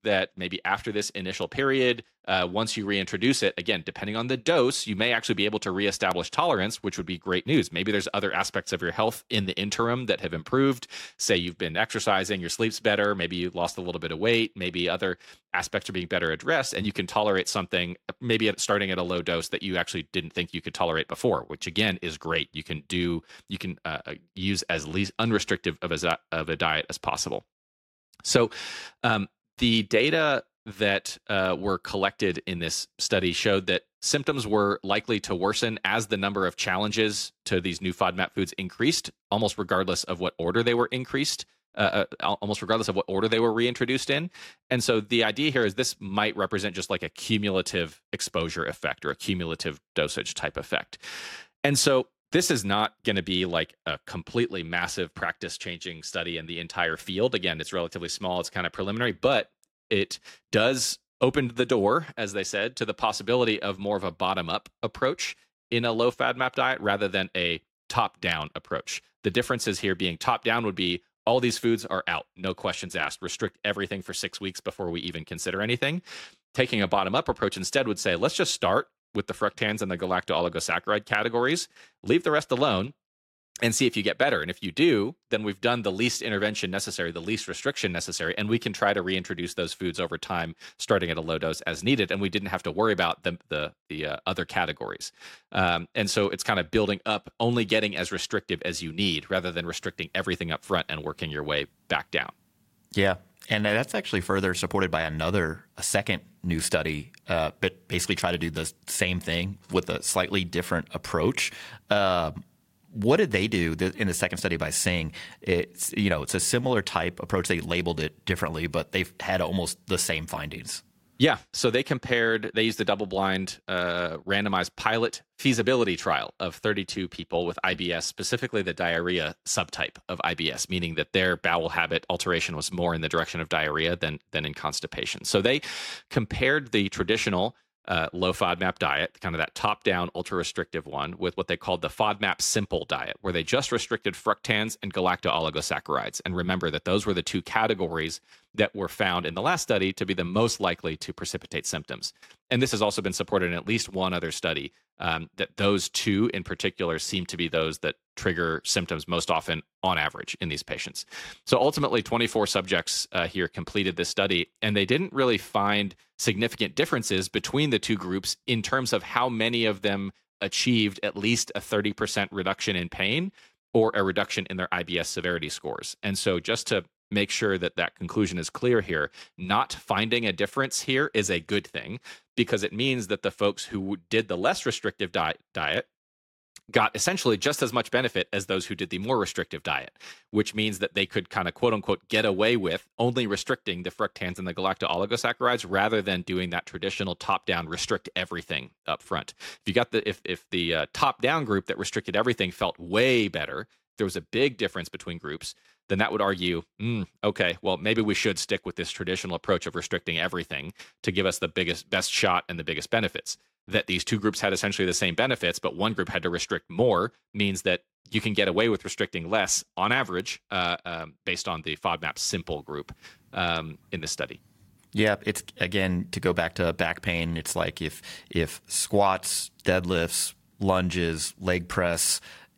that maybe after this initial period, once you reintroduce it, again, depending on the dose, you may actually be able to reestablish tolerance, which would be great news. Maybe there's other aspects of your health in the interim that have improved. Say you've been exercising, your sleep's better, maybe you lost a little bit of weight, maybe other aspects are being better addressed, and you can tolerate something maybe starting at a low dose that you actually didn't think you could tolerate before, which again is great. You can use as least unrestrictive of a diet as possible. So the data that were collected in this study showed that symptoms were likely to worsen as the number of challenges to these new FODMAP foods increased, almost regardless of what order they were reintroduced in. And so the idea here is this might represent just like a cumulative exposure effect or a cumulative dosage type effect. And so this is not going to be like a completely massive practice-changing study in the entire field. Again, it's relatively small. It's kind of preliminary, but it does open the door, as they said, to the possibility of more of a bottom-up approach in a low FODMAP diet rather than a top-down approach. The differences here being top-down would be all these foods are out, no questions asked, restrict everything for 6 weeks before we even consider anything. Taking a bottom-up approach instead would say, let's just start with the fructans and the galacto-oligosaccharide categories, leave the rest alone, and see if you get better. And if you do, then we've done the least intervention necessary, the least restriction necessary, and we can try to reintroduce those foods over time, starting at a low dose as needed, and we didn't have to worry about the other categories. And so it's kind of building up, only getting as restrictive as you need, rather than restricting everything up front and working your way back down. Yeah. And that's actually further supported by a second new study, but basically try to do the same thing with a slightly different approach. What did they do in the second study by saying it's a similar type approach? They labeled it differently, but they've had almost the same findings. Yeah. So they used a double-blind randomized pilot feasibility trial of 32 people with IBS, specifically the diarrhea subtype of IBS, meaning that their bowel habit alteration was more in the direction of diarrhea than in constipation. So they compared the traditional low FODMAP diet, kind of that top-down, ultra-restrictive one, with what they called the FODMAP simple diet, where they just restricted fructans and galacto-oligosaccharides. And remember that those were the two categories that were found in the last study to be the most likely to precipitate symptoms. And this has also been supported in at least one other study, that those two in particular seem to be those that trigger symptoms most often on average in these patients. So ultimately, 24 subjects here completed this study, and they didn't really find significant differences between the two groups in terms of how many of them achieved at least a 30% reduction in pain or a reduction in their IBS severity scores. And so just to make sure that that conclusion is clear here, not finding a difference here is a good thing, because it means that the folks who did the less restrictive diet got essentially just as much benefit as those who did the more restrictive diet, which means that they could kind of quote unquote get away with only restricting the fructans and the galacto-oligosaccharides rather than doing that traditional top-down restrict everything up front. If the top-down group that restricted everything felt way better, there was a big difference between groups, then that would argue, okay, well, maybe we should stick with this traditional approach of restricting everything to give us the best shot and the biggest benefits. That these two groups had essentially the same benefits, but one group had to restrict more, means that you can get away with restricting less on average based on the FODMAP simple group in this study. Yeah, it's, again, to go back to back pain, it's like if squats, deadlifts, lunges, leg press,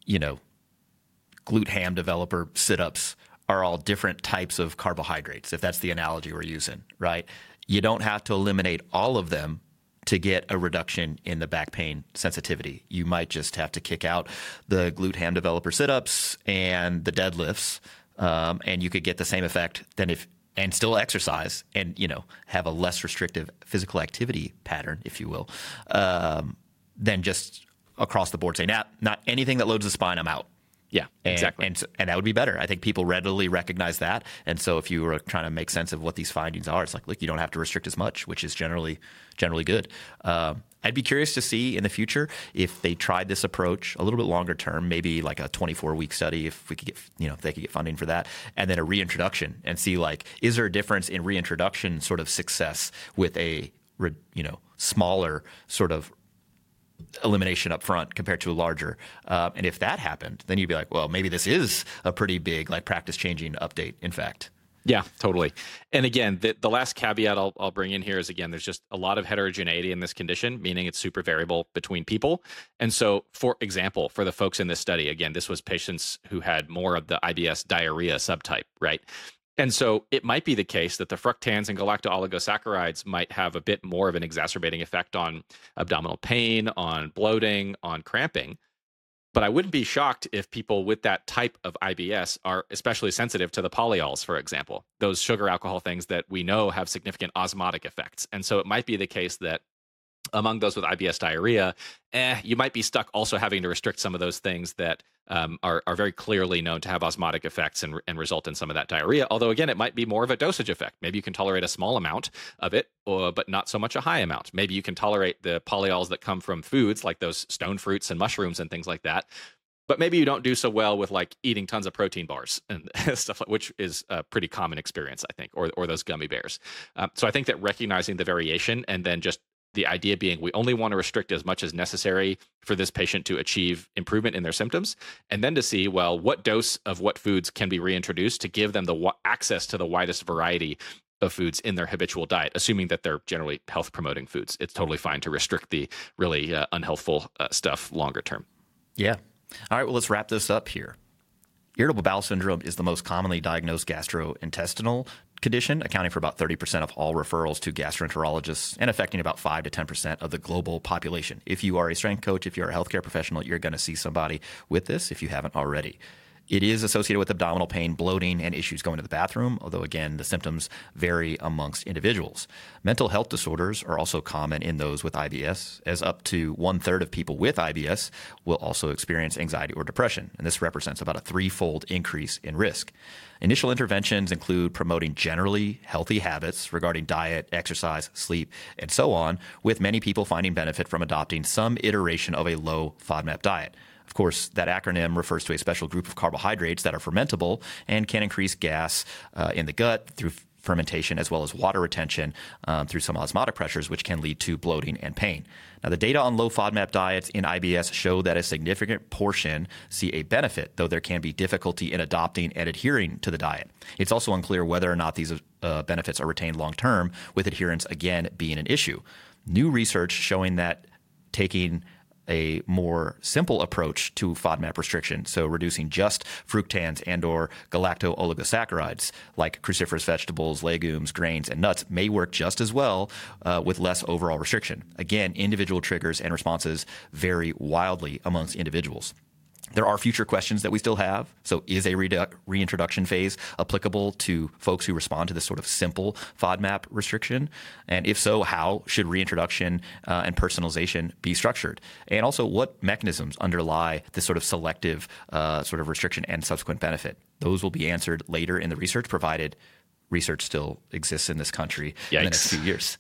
glute ham developer sit-ups are all different types of carbohydrates, if that's the analogy we're using, right? You don't have to eliminate all of them to get a reduction in the back pain sensitivity. You might just have to kick out the glute ham developer sit-ups and the deadlifts, and you could get the same effect and still exercise and, have a less restrictive physical activity pattern, if you will, than just across the board say, not anything that loads the spine, I'm out. Yeah, exactly. And that would be better. I think people readily recognize that. And so if you were trying to make sense of what these findings are, it's like, look, you don't have to restrict as much, which is generally good. I'd be curious to see in the future if they tried this approach a little bit longer term, maybe like a 24-week study, if we could get, if they could get funding for that, and then a reintroduction and see, like, is there a difference in reintroduction sort of success with a, smaller sort of elimination up front compared to a larger. And if that happened, then you'd be like, well, maybe this is a pretty big, like, practice-changing update, in fact. Yeah, totally. And again, the last caveat I'll bring in here is, again, there's just a lot of heterogeneity in this condition, meaning it's super variable between people. And so, for example, for the folks in this study, again, this was patients who had more of the IBS diarrhea subtype, right? And so it might be the case that the fructans and galacto-oligosaccharides might have a bit more of an exacerbating effect on abdominal pain, on bloating, on cramping. But I wouldn't be shocked if people with that type of IBS are especially sensitive to the polyols, for example, those sugar alcohol things that we know have significant osmotic effects. And so it might be the case that among those with IBS diarrhea, you might be stuck also having to restrict some of those things that are very clearly known to have osmotic effects and result in some of that diarrhea. Although, again, it might be more of a dosage effect. Maybe you can tolerate a small amount of it, but not so much a high amount. Maybe you can tolerate the polyols that come from foods like those stone fruits and mushrooms and things like that. But maybe you don't do so well with like eating tons of protein bars and stuff, which is a pretty common experience, I think, or those gummy bears. So I think that recognizing the variation and then just the idea being we only want to restrict as much as necessary for this patient to achieve improvement in their symptoms, and then to see, well, what dose of what foods can be reintroduced to give them the access to the widest variety of foods in their habitual diet, assuming that they're generally health-promoting foods. It's totally fine to restrict the really unhealthful stuff longer term. Yeah. All right, well, let's wrap this up here. Irritable bowel syndrome is the most commonly diagnosed gastrointestinal condition, accounting for about 30% of all referrals to gastroenterologists and affecting about 5 to 10% of the global population. If you are a strength coach, if you're a healthcare professional, you're going to see somebody with this if you haven't already. It is associated with abdominal pain, bloating, and issues going to the bathroom, although, again, the symptoms vary amongst individuals. Mental health disorders are also common in those with IBS, as up to 1/3 of people with IBS will also experience anxiety or depression, and this represents about a 3-fold increase in risk. Initial interventions include promoting generally healthy habits regarding diet, exercise, sleep, and so on, with many people finding benefit from adopting some iteration of a low FODMAP diet. Of course, that acronym refers to a special group of carbohydrates that are fermentable and can increase gas in the gut through fermentation, as well as water retention through some osmotic pressures, which can lead to bloating and pain. Now, the data on low FODMAP diets in IBS show that a significant portion see a benefit, though there can be difficulty in adopting and adhering to the diet. It's also unclear whether or not these benefits are retained long-term, with adherence again being an issue. New research showing that taking a more simple approach to FODMAP restriction, so reducing just fructans and or galacto-oligosaccharides like cruciferous vegetables, legumes, grains, and nuts may work just as well with less overall restriction. Again, individual triggers and responses vary wildly amongst individuals. There are future questions that we still have. So is a reintroduction phase applicable to folks who respond to this sort of simple FODMAP restriction? And if so, how should reintroduction and personalization be structured? And also, what mechanisms underlie this sort of selective sort of restriction and subsequent benefit? Those will be answered later in the research, provided research still exists in this country in the next few years.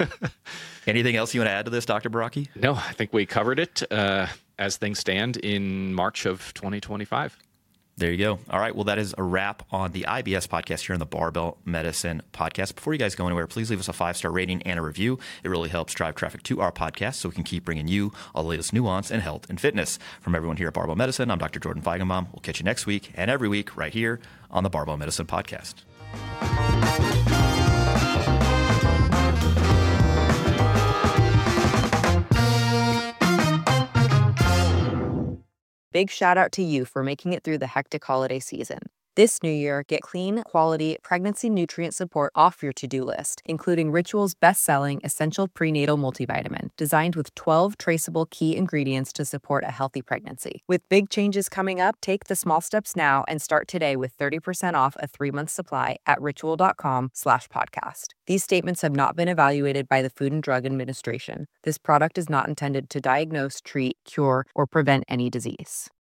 Anything else you want to add to this, Dr. Baraki? No, I think we covered it as things stand in March of 2025. There you go. All right. Well, that is a wrap on the IBS podcast here on the Barbell Medicine podcast. Before you guys go anywhere, please leave us a 5-star rating and a review. It really helps drive traffic to our podcast so we can keep bringing you all the latest nuance in health and fitness. From everyone here at Barbell Medicine, I'm Dr. Jordan Feigenbaum. We'll catch you next week and every week right here on the Barbell Medicine podcast. Big shout out to you for making it through the hectic holiday season. This new year, get clean, quality pregnancy nutrient support off your to-do list, including Ritual's best-selling Essential Prenatal Multivitamin, designed with 12 traceable key ingredients to support a healthy pregnancy. With big changes coming up, take the small steps now and start today with 30% off a 3-month supply at ritual.com/podcast. These statements have not been evaluated by the Food and Drug Administration. This product is not intended to diagnose, treat, cure, or prevent any disease.